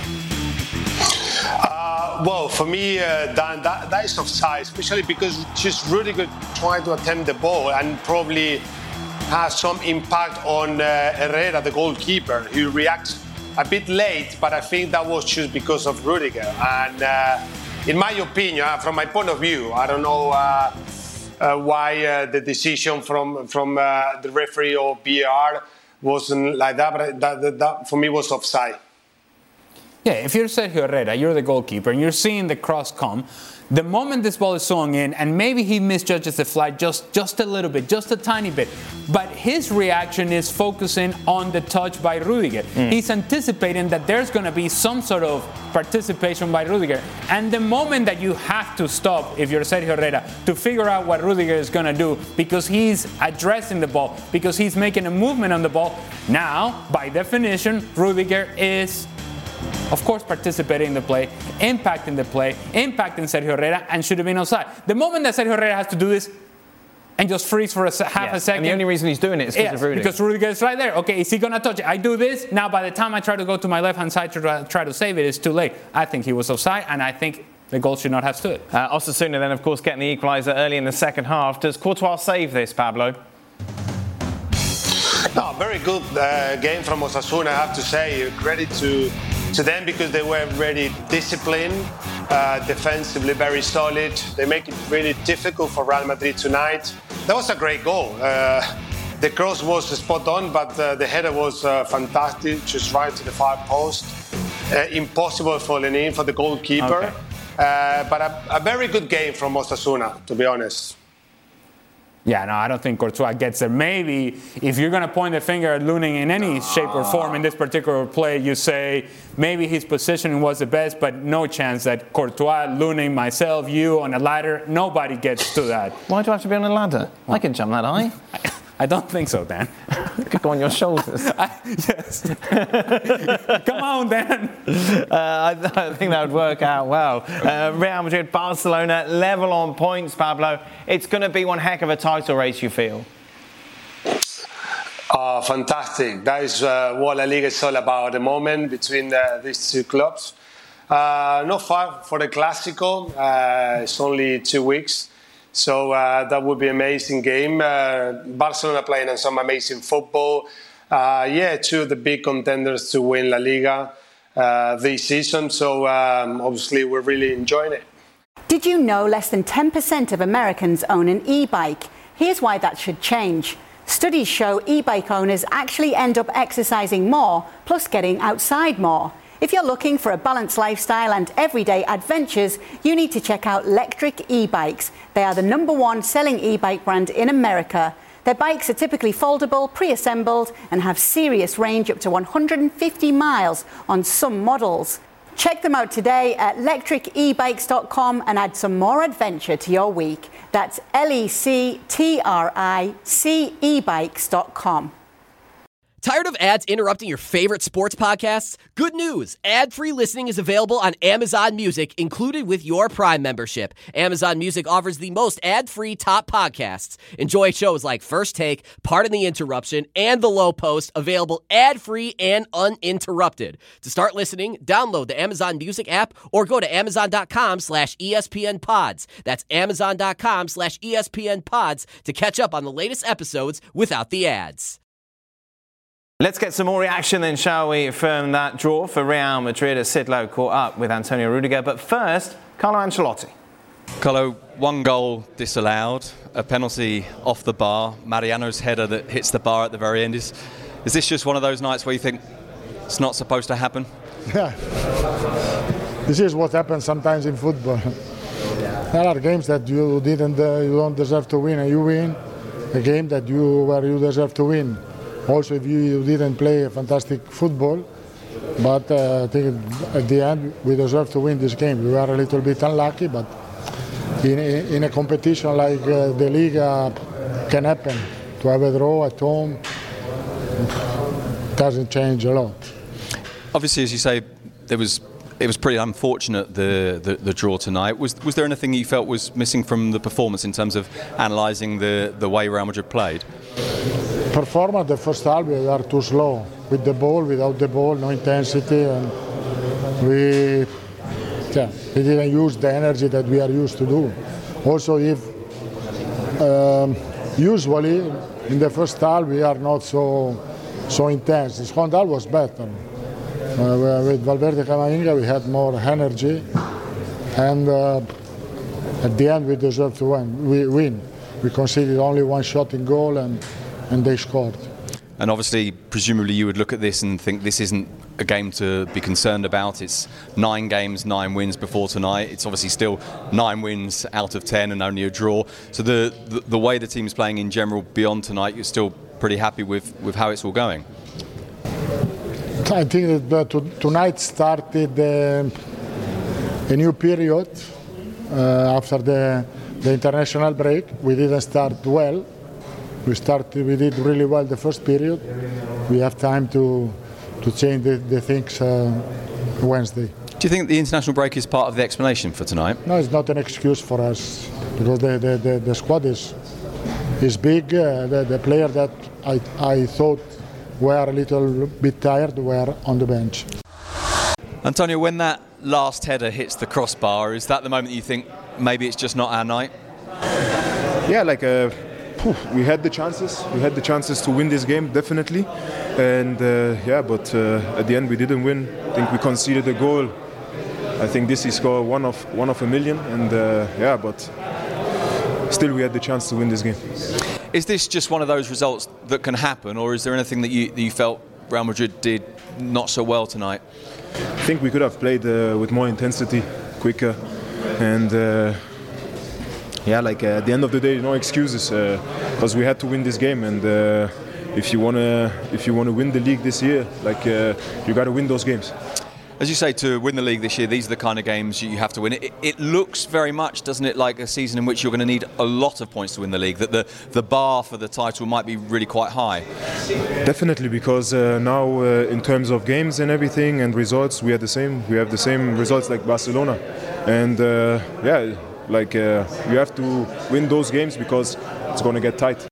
Uh, well, for me, uh, Dan, that, that is offside, especially because just Rudiger trying to attempt the ball and probably has some impact on uh, Herrera, the goalkeeper, who reacts a bit late, but I think that was just because of Rudiger. And uh, in my opinion, uh, from my point of view, I don't know uh, uh, why uh, the decision from from uh, the referee or V A R wasn't like that, but that, that, that for me was offside. Yeah, if you're Sergio Herrera, you're the goalkeeper, and you're seeing the cross come, the moment this ball is swung in, and maybe he misjudges the flight just, just a little bit, just a tiny bit, but his reaction is focusing on the touch by Rudiger. Mm. He's anticipating that there's going to be some sort of participation by Rudiger. And the moment that you have to stop, if you're Sergio Herrera, to figure out what Rudiger is going to do, because he's addressing the ball, because he's making a movement on the ball, now, by definition, Rudiger is of course, participating in the play, impacting the play, impacting Sergio Herrera, and should have been offside. The moment that Sergio Herrera has to do this and just freeze for a se- half yeah. a second. And the only reason he's doing it is because yes, of Rudiger. because Rudiger is right there. Okay, is he going to touch it? I do this. Now, by the time I try to go to my left-hand side to try, try to save it, it's too late. I think he was offside, and I think the goal should not have stood. Uh, Osasuna then, of course, getting the equaliser early in the second half. Does Courtois save this, Pablo? No, very good uh, game from Osasuna, I have to say. Credit to, to them because they were very disciplined, uh, defensively very solid. They make it really difficult for Real Madrid tonight. That was a great goal. Uh, the cross was spot on, but uh, the header was uh, fantastic, just right to the far post. Uh, impossible falling in for the goalkeeper. Okay. Uh, but a, a very good game from Osasuna, to be honest. Yeah, no, I don't think Courtois gets there. Maybe if you're going to point the finger at Lunin in any shape or form in this particular play, you say maybe his positioning was the best, but no chance that Courtois, Lunin, myself, you on a ladder, nobody gets to that. Why do I have to be on a ladder? I can jump that high. I don't think so, Dan. You could go on your shoulders. I, yes. Come on, Dan. Uh, I, I think that would work out well. Uh, Real Madrid, Barcelona, level on points, Pablo. It's going to be one heck of a title race, you feel? Uh, fantastic. That is uh, what La Liga is all about at the moment between uh, these two clubs. Uh, not far for the Clásico. Uh, it's only two weeks. So uh, that would be an amazing game. Uh, Barcelona playing on some amazing football. Uh, yeah, two of the big contenders to win La Liga uh, this season. So um, obviously we're really enjoying it. Did you know less than ten percent of Americans own an e-bike? Here's why that should change. Studies show e-bike owners actually end up exercising more, plus getting outside more. If you're looking for a balanced lifestyle and everyday adventures, you need to check out Lectric e-bikes. They are the number one selling e-bike brand in America. Their bikes are typically foldable, pre-assembled, and have serious range up to one hundred fifty miles on some models. Check them out today at lectric e bikes dot com and add some more adventure to your week. That's L E C T R I C e bikes dot com. Tired of ads interrupting your favorite sports podcasts? Good news! Ad-free listening is available on Amazon Music, included with your Prime membership. Amazon Music offers the most ad-free top podcasts. Enjoy shows like First Take, Pardon the Interruption, and The Low Post, available ad-free and uninterrupted. To start listening, download the Amazon Music app or go to amazon.com slash ESPN pods. That's amazon.com slash ESPN pods to catch up on the latest episodes without the ads. Let's get some more reaction then, shall we, from that draw for Real Madrid as Sid Lowe caught up with Antonio Rudiger. But first, Carlo Ancelotti. Carlo, one goal disallowed, a penalty off the bar, Mariano's header that hits the bar at the very end. Is, is this just one of those nights where you think it's not supposed to happen? Yeah. This is what happens sometimes in football. There are games that you didn't, uh, you don't deserve to win and you win. A game that you where you deserve to win. Also, if you, you didn't play a fantastic football, but uh, I think at the end we deserve to win this game. We were a little bit unlucky, but in a, in a competition like uh, the Liga can happen. To have a draw at home doesn't change a lot. Obviously, as you say, there was it was pretty unfortunate the, the, the draw tonight. Was was there anything you felt was missing from the performance in terms of analysing the, the way Real Madrid played? Performance, the first half we are too slow with the ball, without the ball, no intensity, and we, yeah, we didn't use the energy that we are used to do. Also, if um, usually in the first half we are not so so intense. The second half was better. Uh, with Valverde Camavinga we had more energy, and uh, at the end we deserved to win. We win. We conceded only one shot in goal, and. And they scored. And obviously, presumably you would look at this and think this isn't a game to be concerned about. It's nine games, nine wins before tonight. It's obviously still nine wins out of ten and only a draw. So the the, the way the team's playing in general beyond tonight, you're still pretty happy with, with how it's all going? I think that to, tonight started uh, a new period uh, after the, the international break. We didn't start well. We started, we did really well the first period. We have time to to change the, the things uh, Wednesday. Do you think the international break is part of the explanation for tonight? No, it's not an excuse for us because the, the, the, the squad is is big. Uh, the, the player that I, I thought were a little bit tired were on the bench. Antonio, when that last header hits the crossbar, is that the moment you think maybe it's just not our night? Yeah, like uh, we had the chances. We had the chances to win this game, definitely. And uh, yeah, but uh, at the end we didn't win. I think we conceded a goal. I think this is score one of one of a million. And uh, yeah, but still we had the chance to win this game. Is this just one of those results that can happen, or is there anything that you, that you felt Real Madrid did not so well tonight? I think we could have played uh, with more intensity, quicker, and uh, yeah, like uh, at the end of the day, no excuses, because uh, we had to win this game. And uh, if you wanna, if you wanna win the league this year, like uh, you got to win those games. As you say, to win the league this year, these are the kind of games you have to win. It, it looks very much, doesn't it, like a season in which you're going to need a lot of points to win the league, that the, the bar for the title might be really quite high. Definitely, because uh, now uh, in terms of games and everything and results, we are the same. We have the same results like Barcelona. And uh, yeah, like uh, you have to win those games because it's going to get tight.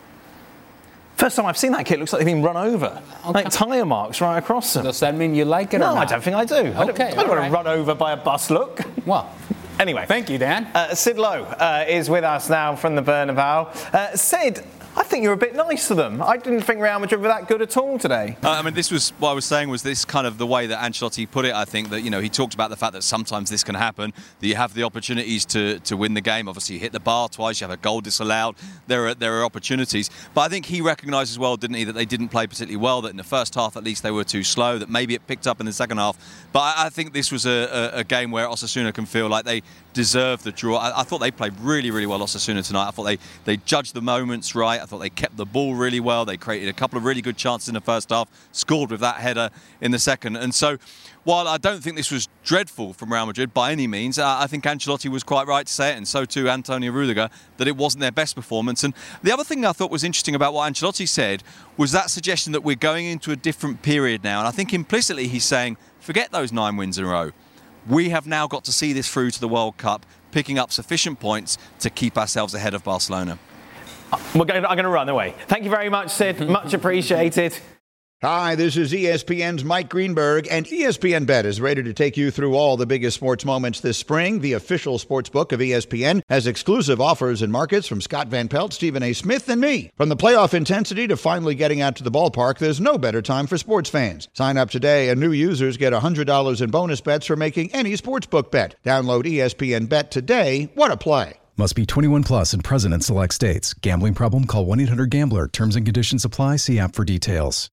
First time I've seen that kit, looks like they've been run over. Okay. Like tyre marks right across them. Does that mean you like it no, or not? I don't think I do. Okay, I don't, I don't want right. to run over by a bus, look. Well, anyway. Thank you, Dan. Uh, Sid Lowe uh, is with us now from the Bernabeu. Uh, Sid, I think you're a bit nice to them. I didn't think Real Madrid were that good at all today. Uh, I mean, this was what I was saying was this kind of the way that Ancelotti put it. I think that, you know, he talked about the fact that sometimes this can happen, that you have the opportunities to, to win the game. Obviously, you hit the bar twice, you have a goal disallowed. There are there are opportunities. But I think he recognised as well, didn't he, that they didn't play particularly well, that in the first half at least they were too slow, that maybe it picked up in the second half. But I, I think this was a, a, a game where Osasuna can feel like they deserved the draw. I, I thought they played really, really well, Osasuna, tonight. I thought they, they judged the moments right. I thought they kept the ball really well. They created a couple of really good chances in the first half, scored with that header in the second. And so, while I don't think this was dreadful from Real Madrid by any means, uh, I think Ancelotti was quite right to say it, and so too Antonio Rudiger, that it wasn't their best performance. And the other thing I thought was interesting about what Ancelotti said was that suggestion that we're going into a different period now. And I think implicitly he's saying, forget those nine wins in a row. We have now got to see this through to the World Cup, picking up sufficient points to keep ourselves ahead of Barcelona. We're going, I'm going to run away. Thank you very much, Sid. Much appreciated. Hi, this is E S P N's Mike Greenberg, and E S P N Bet is ready to take you through all the biggest sports moments this spring. The official sports book of E S P N has exclusive offers and markets from Scott Van Pelt, Stephen A. Smith, and me. From the playoff intensity to finally getting out to the ballpark, there's no better time for sports fans. Sign up today, and new users get one hundred dollars in bonus bets for making any sportsbook bet. Download E S P N Bet today. What a play. Must be twenty-one plus and present in select states. Gambling problem? Call one eight hundred gambler. Terms and conditions apply. See app for details.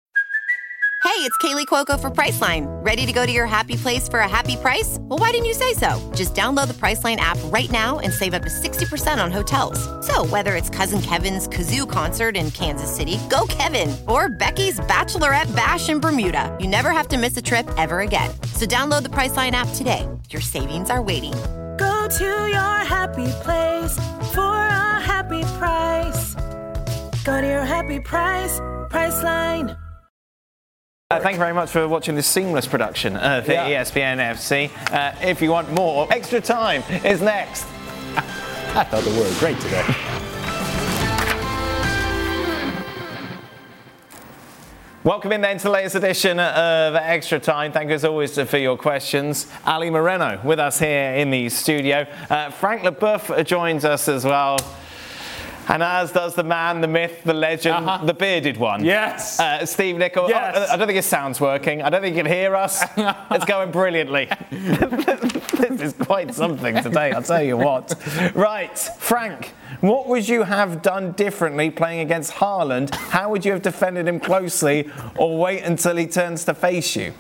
Hey, it's Kaylee Cuoco for Priceline. Ready to go to your happy place for a happy price? Well, why didn't you say so? Just download the Priceline app right now and save up to sixty percent on hotels. So whether it's Cousin Kevin's Kazoo Concert in Kansas City, go Kevin, or Becky's Bachelorette Bash in Bermuda, you never have to miss a trip ever again. So download the Priceline app today. Your savings are waiting. Go to your happy place for a happy price. Go to your happy price, Priceline. Uh, thank you very much for watching this seamless production of the yeah. E S P N F C. Uh, if you want more, Extra Time is next. I thought the word great today. Welcome in then to the latest edition of Extra Time. Thank you as always for your questions. Ali Moreno with us here in the studio. Uh, Frank Leboeuf joins us as well. And as does the man, the myth, the legend, uh-huh. the bearded one. Yes. Uh, Steve Nicol. Yes. Oh, I don't think his sound's working. I don't think you can hear us. It's going brilliantly. This is quite something today, I'll tell you what. Right, Frank, what would you have done differently playing against Haaland? How would you have defended him closely or wait until he turns to face you?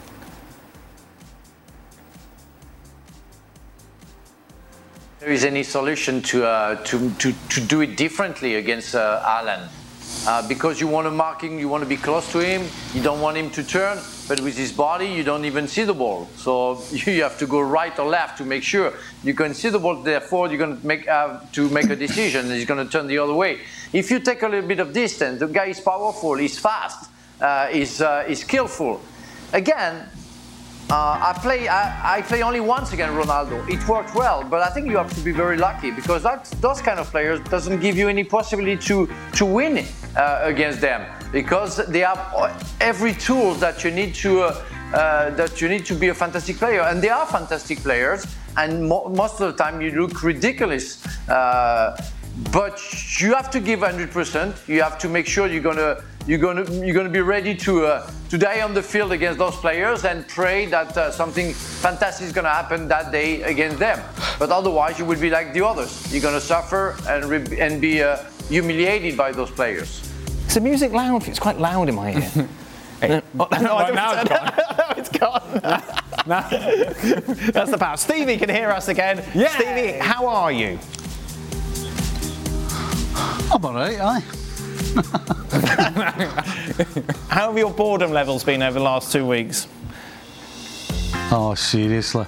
There is any solution to uh, to, to to do it differently against uh, Haaland, uh, because you want to mark him, you want to be close to him, you don't want him to turn, but with his body you don't even see the ball, so you have to go right or left to make sure you can see the ball. Therefore, you're going to make uh, to make a decision. He's going to turn the other way. If you take a little bit of distance, the guy is powerful, he's fast, uh, he's uh, he's skillful. Again, Uh, I play I, I play only once against Ronaldo. It worked well, but I think you have to be very lucky because that, those kind of players doesn't give you any possibility to to win uh, against them because they have every tool that you need to uh, uh, that you need to be a fantastic player, and they are fantastic players. And mo- most of the time you look ridiculous, uh, but you have to give one hundred percent. You have to make sure you're gonna. You're gonna you're gonna be ready to uh, to die on the field against those players and pray that uh, something fantastic is gonna happen that day against them. But otherwise, you will be like the others. You're gonna suffer and re- and be uh, humiliated by those players. Is the music loud? It's quite loud in my ear. Hey. Oh, no, well, now it's gone. It's gone. That's the power. Stevie can hear us again. Yeah. Stevie, how are you? I'm all right, aye. How have your boredom levels been over the last two weeks? Oh, seriously.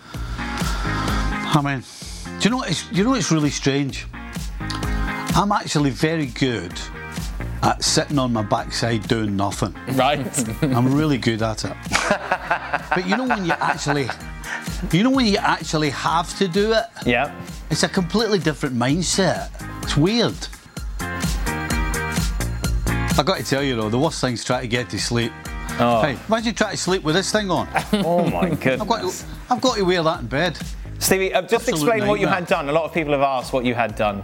I mean, do you know what it's, you know what's really strange? I'm actually very good at sitting on my backside doing nothing. Right. I'm really good at it. But you know when you actually, you know when you actually have to do it? Yeah. It's a completely different mindset. It's weird. I've got to tell you though, the worst thing's trying to get to sleep. Oh. Hey, imagine trying to sleep with this thing on. Oh my goodness. I've got to, I've got to wear that in bed. Stevie, uh, just Absolute explain what you nightmare. had done. A lot of people have asked what you had done.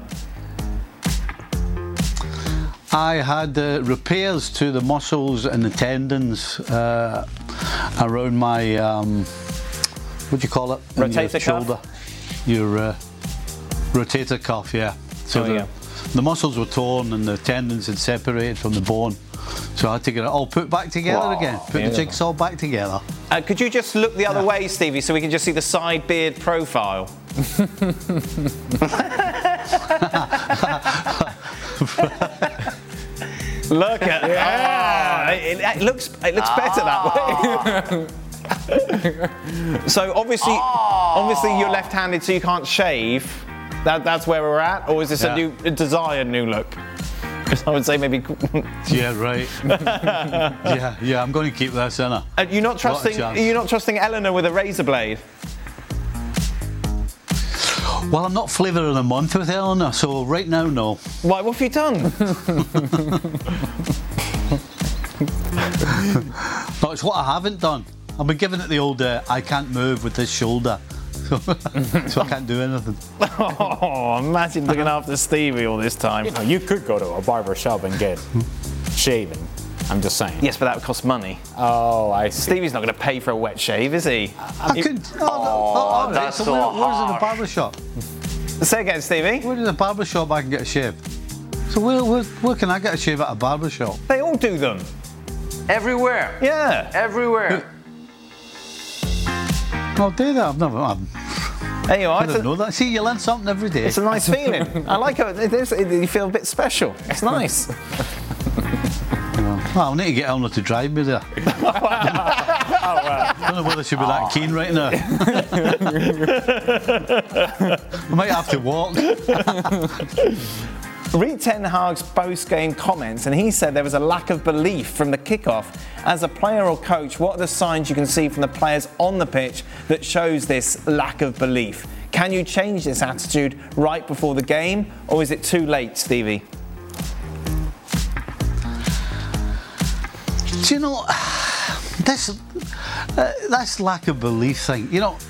I had uh, repairs to the muscles and the tendons uh, around my, um, what do you call it? In Rotator your cuff? shoulder. Your uh, rotator cuff, yeah. So Oh, the, yeah. the muscles were torn and the tendons had separated from the bone. So I had to get it all put back together Wow. again. Put Beautiful. the jigsaw back together. Uh, could you just look the other way, Stevie, so we can just see the side beard profile? Look at Yeah. oh, it, it looks it looks better that way. So obviously, obviously you're left-handed, so you can't shave. That, that's where we're at, or is this Yeah. a new a desired new look? Because I would say maybe. Yeah, right. yeah, yeah. I'm going to keep this in her. Are you not trusting? Are you not trusting Eleanor with a razor blade? Well, I'm not flavour of the month with Eleanor, so right now, no. Why? What have you done? No, it's what I haven't done. I've been giving it the old uh, I can't move with this shoulder. So, so I can't do anything. Oh, imagine looking after Stevie all this time. You know, you could go to a barber shop and get shaven. I'm just saying. Yes, but that would cost money. Oh, I see. Stevie's not going to pay for a wet shave, is he? I You- could. Oh, oh, oh, right, that's so so where, where's in the harsh. barber shop? Say again, Stevie. Where is a barber shop I can get a shave? So where, where, where can I get a shave at a barber shop? They all do them. Everywhere. Yeah. Everywhere. I'll do that. I've never. I've, There you are. I It's don't a, know that. See, you learn something every day. it's a nice feeling. I like it. It is, it, you feel a bit special. It's nice. Well, I'll need to get Eleanor to drive me there. I don't know whether she'll be that keen right now. I might have to walk. Read Ten Hag's post-game comments, and he said there was a lack of belief from the kickoff. As a player or coach, what are the signs you can see from the players on the pitch that shows this lack of belief? Can you change this attitude right before the game, or is it too late, Stevie? Do you know this? Uh, this lack of belief thing. You know,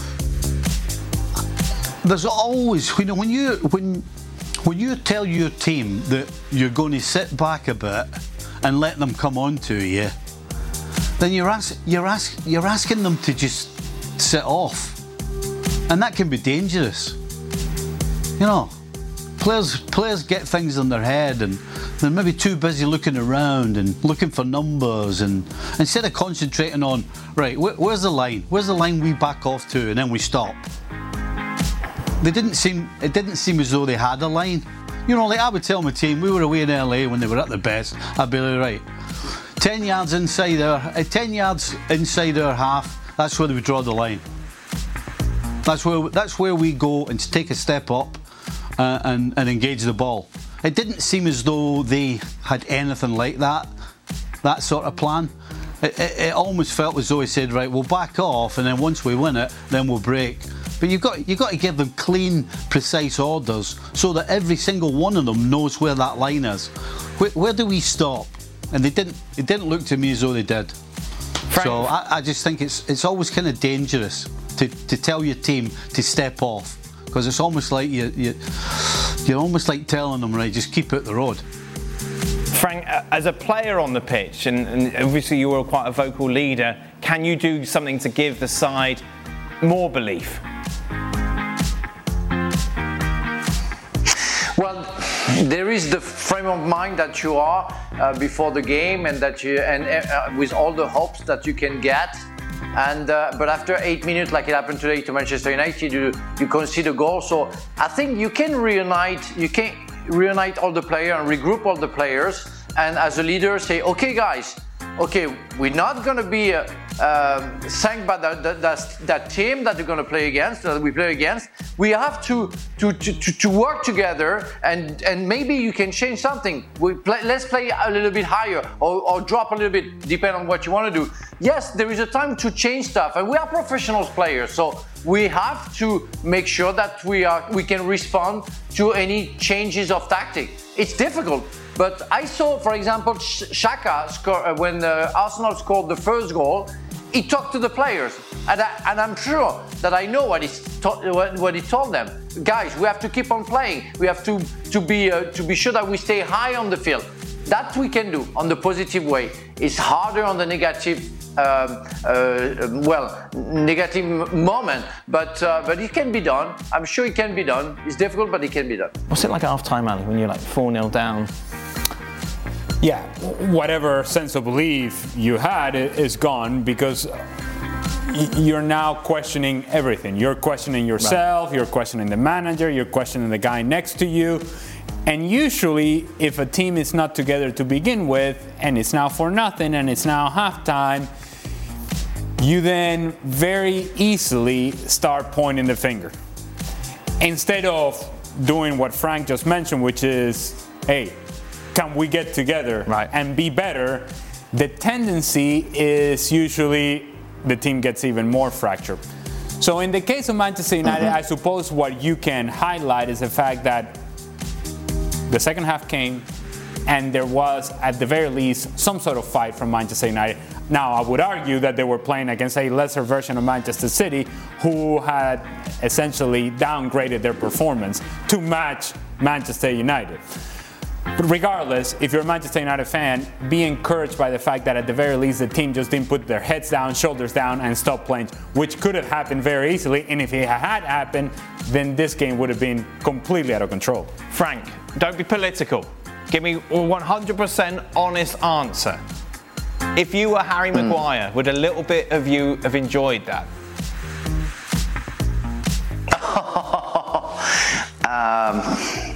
there's always, you know, when you when when you tell your team that you're going to sit back a bit and let them come on to you, then you're ask, you're ask, you're asking them to just sit off, and that can be dangerous. You know, players players get things in their head and they're maybe too busy looking around and looking for numbers, and instead of concentrating on, right, wh- where's the line? Where's the line we back off to, and then we stop. They didn't seem. It didn't seem as though they had a line. You know, like I would tell my team, we were away in L A when they were at their best. I'd be like, right, ten yards inside our, uh, ten yards inside our half. That's where we draw the line. That's where. That's where we go and take a step up uh, and and engage the ball. It didn't seem as though they had anything like that, that sort of plan. It, it, it almost felt as though he said, right, we'll back off, and then once we win it, then we'll break. But you've got you've got to give them clean, precise orders so that every single one of them knows where that line is. Where, where do we stop? And they didn't. It didn't look to me as though they did. Frank. So I, I just think it's it's always kind of dangerous to, to tell your team to step off, because it's almost like you, you you're almost like telling them, right, just keep out the road. Frank, as a player on the pitch, and, and obviously you were quite a vocal leader, can you do something to give the side more belief? Well, there is the frame of mind that you are uh, before the game, and that you and uh, with all the hopes that you can get. And uh, but after eight minutes, like it happened today to Manchester United, you you concede a goal. So I think you can reunite. You can reunite all the players and regroup all the players. And as a leader, say, okay, guys, okay, we're not going to be uh, uh, sank by that, that, that, that team that we're going to play against, that we play against. We have to to, to, to work together, and, and maybe you can change something. We play, let's play a little bit higher, or, or drop a little bit, depending on what you want to do. Yes, there is a time to change stuff, and we are professional players, so we have to make sure that we are we can respond to any changes of tactic. It's difficult. But I saw, for example, Xhaka score, uh, when uh, Arsenal scored the first goal, he talked to the players, and, I, and I'm sure that I know what, to- what, what he told them. Guys, we have to keep on playing. We have to to be uh, to be sure that we stay high on the field. That we can do on the positive way. It's harder on the negative. Um, uh, well, negative moment, but uh, but it can be done. I'm sure it can be done. It's difficult, but it can be done. What's it like half time, Ali, when you're like four nil down? Yeah, whatever sense of belief you had is gone, because you're now questioning everything. You're questioning yourself, right. You're questioning the manager, you're questioning the guy next to you. And usually, if a team is not together to begin with, and it's now for nothing, and it's now halftime, you then very easily start pointing the finger. Instead of doing what Frank just mentioned, which is, hey, can we get together right. and be better? The tendency is usually the team gets even more fractured. So in the case of Manchester United, mm-hmm. I suppose what you can highlight is the fact that the second half came, and there was, at the very least, some sort of fight from Manchester United. Now, I would argue that they were playing against a lesser version of Manchester City, who had essentially downgraded their performance to match Manchester United. But regardless, if you're a Manchester United fan, be encouraged by the fact that at the very least the team just didn't put their heads down, shoulders down, and stop playing, which could have happened very easily. And if it had happened, then this game would have been completely out of control. Frank, don't be political. Give me a one hundred percent honest answer. If you were Harry mm. Maguire, would a little bit of you have enjoyed that? um...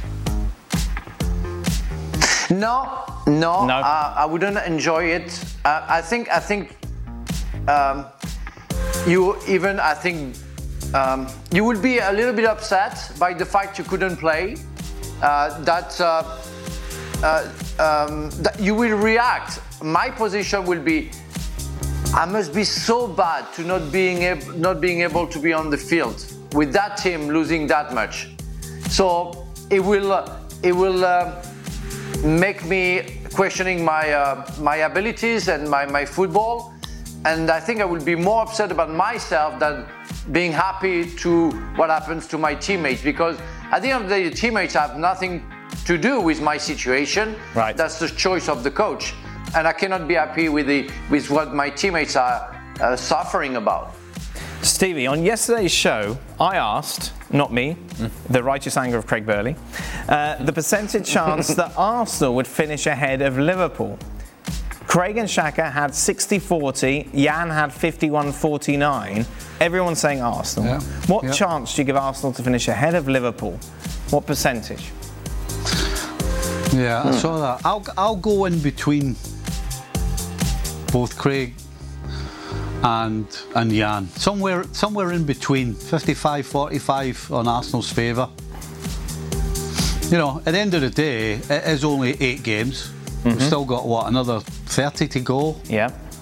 No, no, no. Uh, I wouldn't enjoy it. Uh, I think, I think, um, you even, I think, um, you would be a little bit upset by the fact you couldn't play. Uh, that, uh, uh, um, that you will react. My position will be, I must be so bad to not being able, not being able to be on the field with that team losing that much. So it will, uh, it will. Uh, make me questioning my uh, my abilities and my, my football, and I think I will be more upset about myself than being happy to what happens to my teammates, because at the end of the day, the teammates have nothing to do with my situation. Right. That's the choice of the coach, and I cannot be happy with the with what my teammates are uh, suffering about. Stevie, on yesterday's show, I asked, not me, mm. the righteous anger of Craig Burley, uh, the percentage chance that Arsenal would finish ahead of Liverpool. Craig and Xhaka had sixty forty, Jan had fifty-one forty-nine. Everyone's saying Arsenal. Yeah. What yeah. chance do you give Arsenal to finish ahead of Liverpool? What percentage? Yeah, I mm. saw that. I'll, I'll go in between both Craig and and Jan, somewhere somewhere in between, fifty-five forty-five on Arsenal's favour. You know, at the end of the day, it is only eight games. Mm-hmm. We've still got what, another thirty to go. Yeah.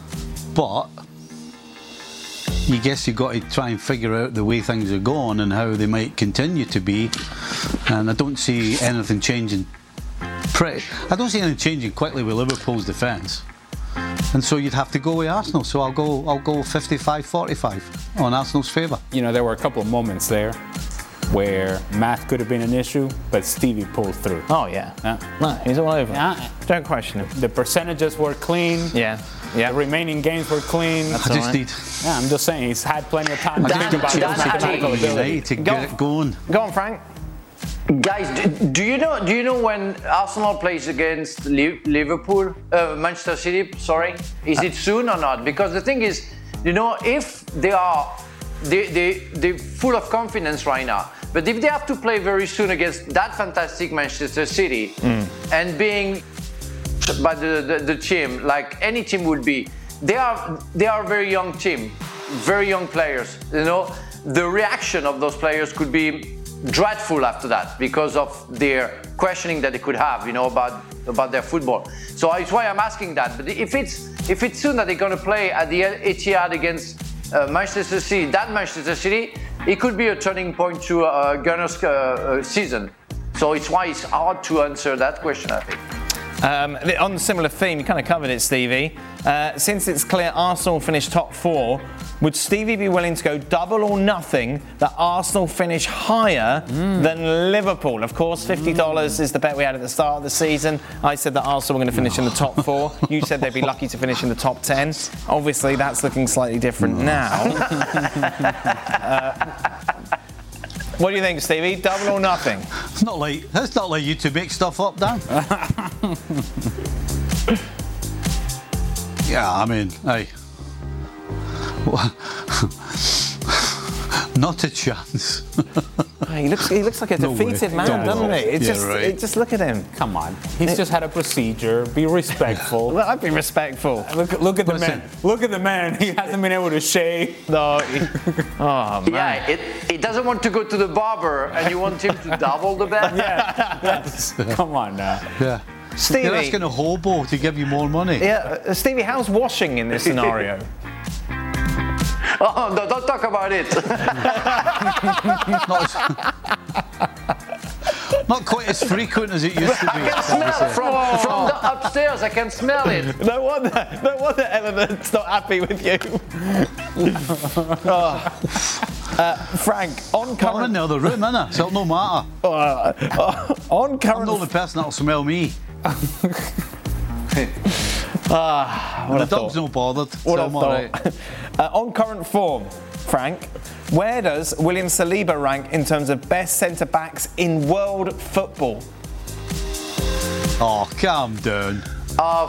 but you guess you've got to try and figure out the way things are going and how they might continue to be. And I don't see anything changing. Pretty, I don't see anything changing quickly with Liverpool's defence. And so you'd have to go with Arsenal. So I'll go. I'll go fifty-five forty-five on Arsenal's favour. You know, there were a couple of moments there where math could have been an issue, but Stevie pulled through. Oh yeah, yeah. No, he's all over. Yeah. Don't question him. The percentages were clean. Yeah, yeah. The remaining games were clean. That's I just right. need. Yeah, I'm just saying he's had plenty of time I to think about his mathematical ability. To get it going. Go on, Frank. Guys, do, do you know? Do you know when Arsenal plays against Liverpool, uh, Manchester City? Sorry, is it soon or not? Because the thing is, you know, if they are, they they they're full of confidence right now. But if they have to play very soon against that fantastic Manchester City, mm. and being by the, the the team like any team would be, they are they are a very young team, very young players. You know, the reaction of those players could be dreadful after that because of their questioning that they could have, you know, about about their football. So it's why I'm asking that. But if it's if it's soon that they're going to play at the Etihad against uh, Manchester City, that Manchester City, it could be a turning point to uh, Gunners' uh, uh, season. So it's why it's hard to answer that question, I think. Um, on the similar theme, you kind of covered it, Stevie. Uh, since it's clear Arsenal finished top four, would Stevie be willing to go double or nothing that Arsenal finish higher mm. than Liverpool? Of course, fifty dollars mm. is the bet we had at the start of the season. I said that Arsenal were going to finish in the top four. You said they'd be lucky to finish in the top ten. Obviously, that's looking slightly different now. uh, What do you think, Stevie? Double or nothing? It's not like it's not like you to make stuff up, Dan. Yeah, I mean, hey, not a chance. He looks, he looks like a No defeated way. man, No doesn't way. he? It's Yeah, just, right. it, just look at him. Come on, he's it, just had a procedure. Be respectful. Well, I'd be respectful. Look, look at the Listen. man. Look at the man. He hasn't been able to shave. No. He, oh man. Yeah, it, it doesn't want to go to the barber, and you want him to double the bet. Yeah, that's, come on now. Yeah. Stevie, You're asking a hobo to give you more money. Yeah, uh, Stevie, how's washing in this scenario? Oh, no, don't talk about it. not, as, not quite as frequent as it used to be. I can smell from, from the upstairs. I can smell it. No wonder, no wonder Eleanor's not happy with you. oh. uh, Frank, on current... I'm in the other room, innit? So it'll no matter. Uh, uh, on current... I'm the only person that'll smell me. Ah, what the a dog's thought. no bothered. What so a I'm thought. all right. uh, on current form, Frank, where does William Saliba rank in terms of best centre-backs in world football? Oh, calm down. Uh,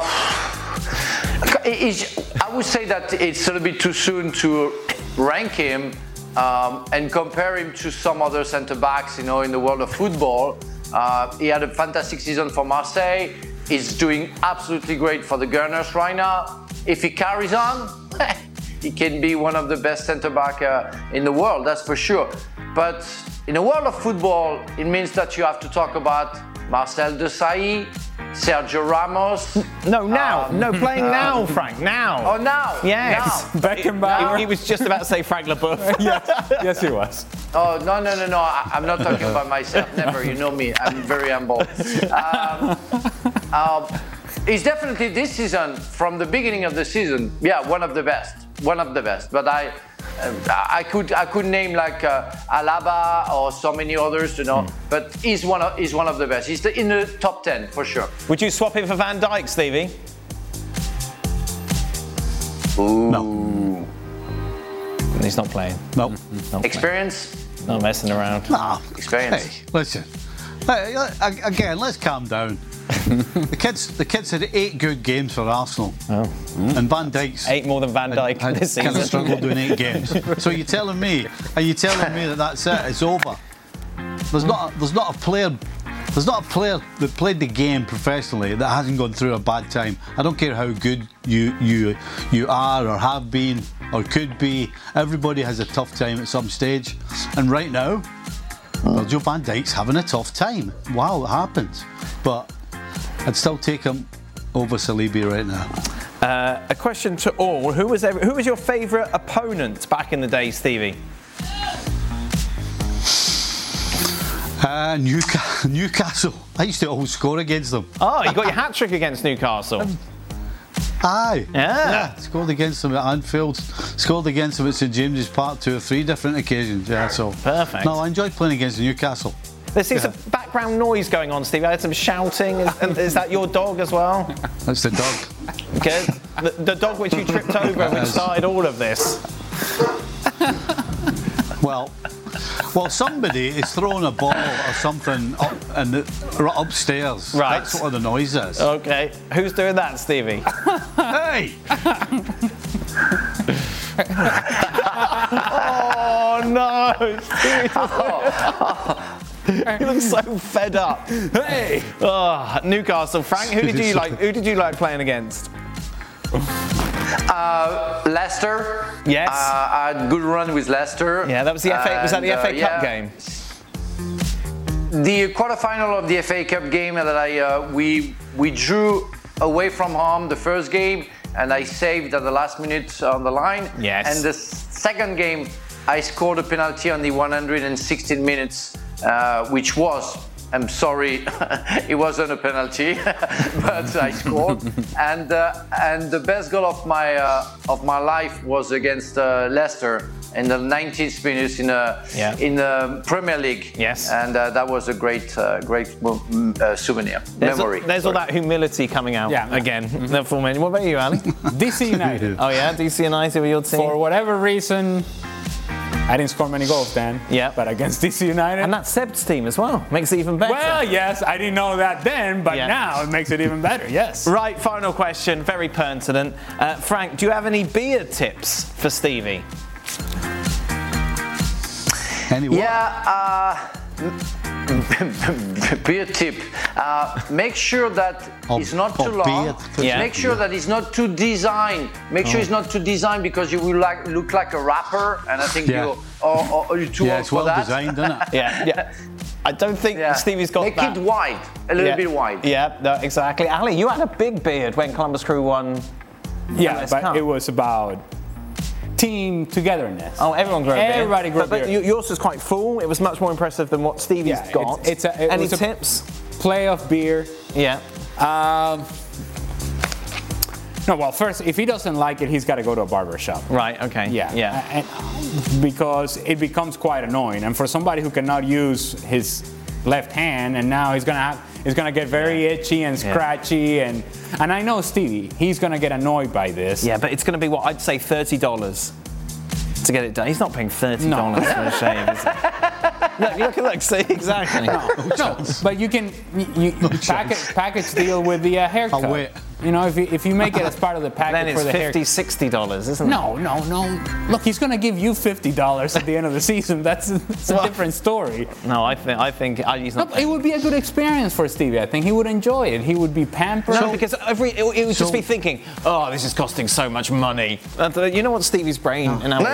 I would say that it's a little bit too soon to rank him um, and compare him to some other centre-backs, you know, in the world of football. Uh, he had a fantastic season for Marseille. He's doing absolutely great for the Gunners right now. If he carries on, he can be one of the best centre-back uh, in the world, that's for sure. But in the world of football, it means that you have to talk about Marcel Desailly, Sergio Ramos. No, now. Um, no, playing uh, now, Frank, now. Oh, now? Yes. Now. Beckenbauer. He, he was just about to say Frank Leboeuf. yes. yes, he was. Oh, no, no, no, no. I, I'm not talking about myself. Never. You know me. I'm very humble. Um, uh, he's definitely this season, from the beginning of the season, yeah, one of the best. One of the best. But I uh, I could I could name like uh, Alaba or so many others, you know. Mm. But he's one of he's one of the best. He's the, in the top ten for sure. Would you swap him for Van Dijk, Stevie? Ooh. No. He's not playing. No. Not Experience? Playing. Not messing around. Nah. Experience. Hey, listen. Hey, again, let's calm down. the kids, the kids had eight good games for Arsenal, oh. mm. and Van Dijk's eight more than Van Dijk had, this had kind season. of struggled doing eight games. So you're telling me, are you telling me that that's it? It's over. There's not, a, there's not a player, there's not a player that played the game professionally that hasn't gone through a bad time. I don't care how good you you you are or have been or could be. Everybody has a tough time at some stage, and right now, Virgil van Dijk's having a tough time. Wow, it happens, but I'd still take him over Saliba right now. Uh, a question to all: Who was ever, who was your favourite opponent back in the day, Stevie? Uh, Newca- Newcastle. I used to always score against them. Oh, you got your hat trick against Newcastle. Um, aye. Yeah. yeah. Scored against them at Anfield. Scored against them at St James's Park two or three different occasions. Yeah, so. Perfect. No, I enjoyed playing against Newcastle. There seems Yeah. some background noise going on, Stevie. I heard some shouting. Is, and is that your dog as well? That's the dog. Good. The, the dog which you tripped over which started all of this. Well, well, somebody is throwing a ball or something up in the, upstairs. Right. That's what the noise is. Okay. Who's doing that, Stevie? Hey! Oh no! Stevie. You look so fed up. Hey! Oh, Newcastle. Frank, who did you like? Who did you like playing against? Uh, Leicester. Yes. Uh, I had a good run with Leicester. Yeah, that was the F A. Was that the And, F A uh, Cup yeah. game? The quarterfinal of the F A Cup game that I uh, we we drew away from home the first game, and I saved at the last minute on the line. Yes. And the s- second game, I scored a penalty on the one hundred sixteen minutes, uh, which was. I'm sorry, it wasn't a penalty, but I scored. and uh, and the best goal of my uh, of my life was against uh, Leicester in the nineteenth minute in a Yeah. in the Premier League. Yes. And uh, that was a great uh, great uh, souvenir, There's, memory. there's all that humility coming out Yeah. again. The full menu. What about you, Ali? D C United. Oh yeah, D C United with your team. For whatever reason, I didn't score many goals then. Yeah. But against D C United. And that's Seb's team as well. Makes it even better. Well, yes, I didn't know that then, but Yeah. now it makes it even better, yes. Right, final question, very pertinent. Uh, Frank, do you have any beer tips for Stevie? Anyway. Yeah, uh, beer tip. Uh, make sure that Of- it's not too of long. beer. Yeah. Make sure that it's not too designed. Make sure Oh. it's not too designed because you will like, look like a rapper, and I think Yeah. you or, or, or you're too Yeah, old it's for well that. designed, isn't it? Yeah, yeah. I don't think Yeah. Stevie's got Make that. it wide, a little yeah. bit wide. Yeah, no, exactly. Ali, you had a big beard when Columbus Crew won. Yeah, M S but Cup. it was about team togetherness. Oh, everyone grew a beard. Everybody grew a But, but beard. y- yours was quite full. It was much more impressive than what Stevie's Yeah, got. it's- it's a- it Any was a- tips? Playoff beer. Yeah. Um, no, well, first, if he doesn't like it, he's got to go to a barber shop. Right. Okay. Yeah. Yeah. And, because it becomes quite annoying, and for somebody who cannot use his left hand, and now he's gonna have, he's gonna get very itchy and Yeah. scratchy, and and I know Stevie, he's gonna get annoyed by this. Yeah, but it's going to be what I'd say thirty dollars to get it done. He's not paying thirty dollars No. for a shave, is he? Look, look, look, see, exactly. No, but you can you, you package, package deal with the uh, haircut. I'll wait. You know, if you, if you make it as part of the package Then it's for the fifty haircut. dollars, sixty dollars, isn't it? No, no, no. Look, he's going to give you fifty dollars at the end of the season. That's, that's a Well, different story. No, I think I think I, he's No, not. but it would be a good experience for Stevie. I think he would enjoy it. He would be pampered. No, because every it, it would just So- be thinking, oh, this is costing so much money. Uh, You know what Stevie's brain and how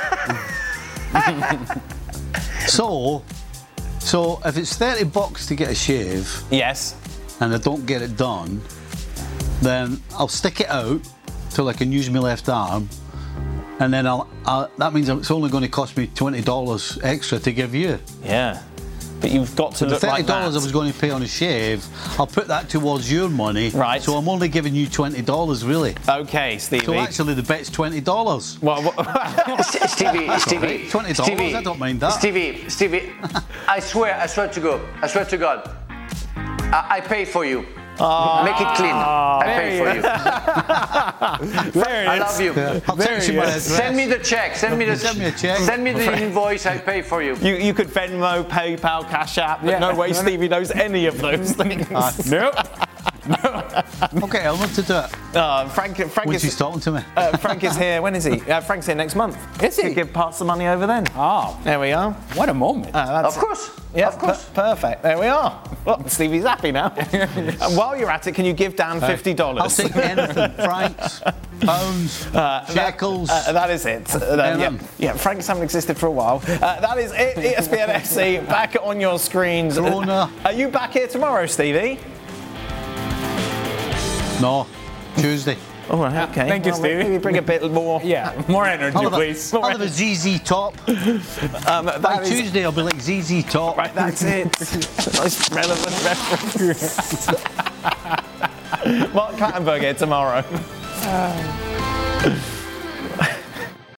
it works. So, so if it's thirty bucks to get a shave Yes. and I don't get it done, then I'll stick it out till I can use my left arm, and then I'll, I'll that means it's only going to cost me twenty dollars extra to give you. Yeah. But you've got to So the look thirty like dollars that. I was going to pay on a shave, I'll put that towards your money. Right. So I'm only giving you twenty dollars, really. Okay, Stevie. So actually, the bet's twenty dollars. Well, what- S- Stevie, Stevie, twenty dollars. Stevie, I don't mind that. Stevie, Stevie, I swear, I swear to God, I swear to God, I, I pay for you. Make it clean. I pay for you. There it I is. love you. Yeah. I'll There text you he my is. address. Send me the check. Send me the Send me a check. Send me the invoice. I pay for you. you, you could Venmo, PayPal, Cash App, but Yeah. no way Stevie knows any of those things. Nope. Okay, Elmer to do it. Uh, Frank, Frank When is she's talking to me. uh, Frank is here. When is he? Uh, Frank's here next month. Is he? Could give pass the money over then. Oh, There we are. what a moment. Uh, that's Of course. Yeah, of course. per- perfect. There we are. Well, Stevie's happy now. And while you're at it, can you give Dan fifty dollars? I'll take anything. Francs, pounds, shekels. Uh, that is it. Uh, that- yeah, Anything. yeah, Franks haven't existed for a while. Uh, that is it. E S P N F C back on your screens. Corona. Are you back here tomorrow, Stevie? No, Tuesday. All right, okay. Thank you, well, Stevie. Maybe bring a bit more. Yeah, more energy, I'll have a- please. I'll have a Z Z top. Um, By that is- Tuesday, I'll be like Z Z top. Right, that's it. Nice relevant reference. Mark Clattenburg here tomorrow.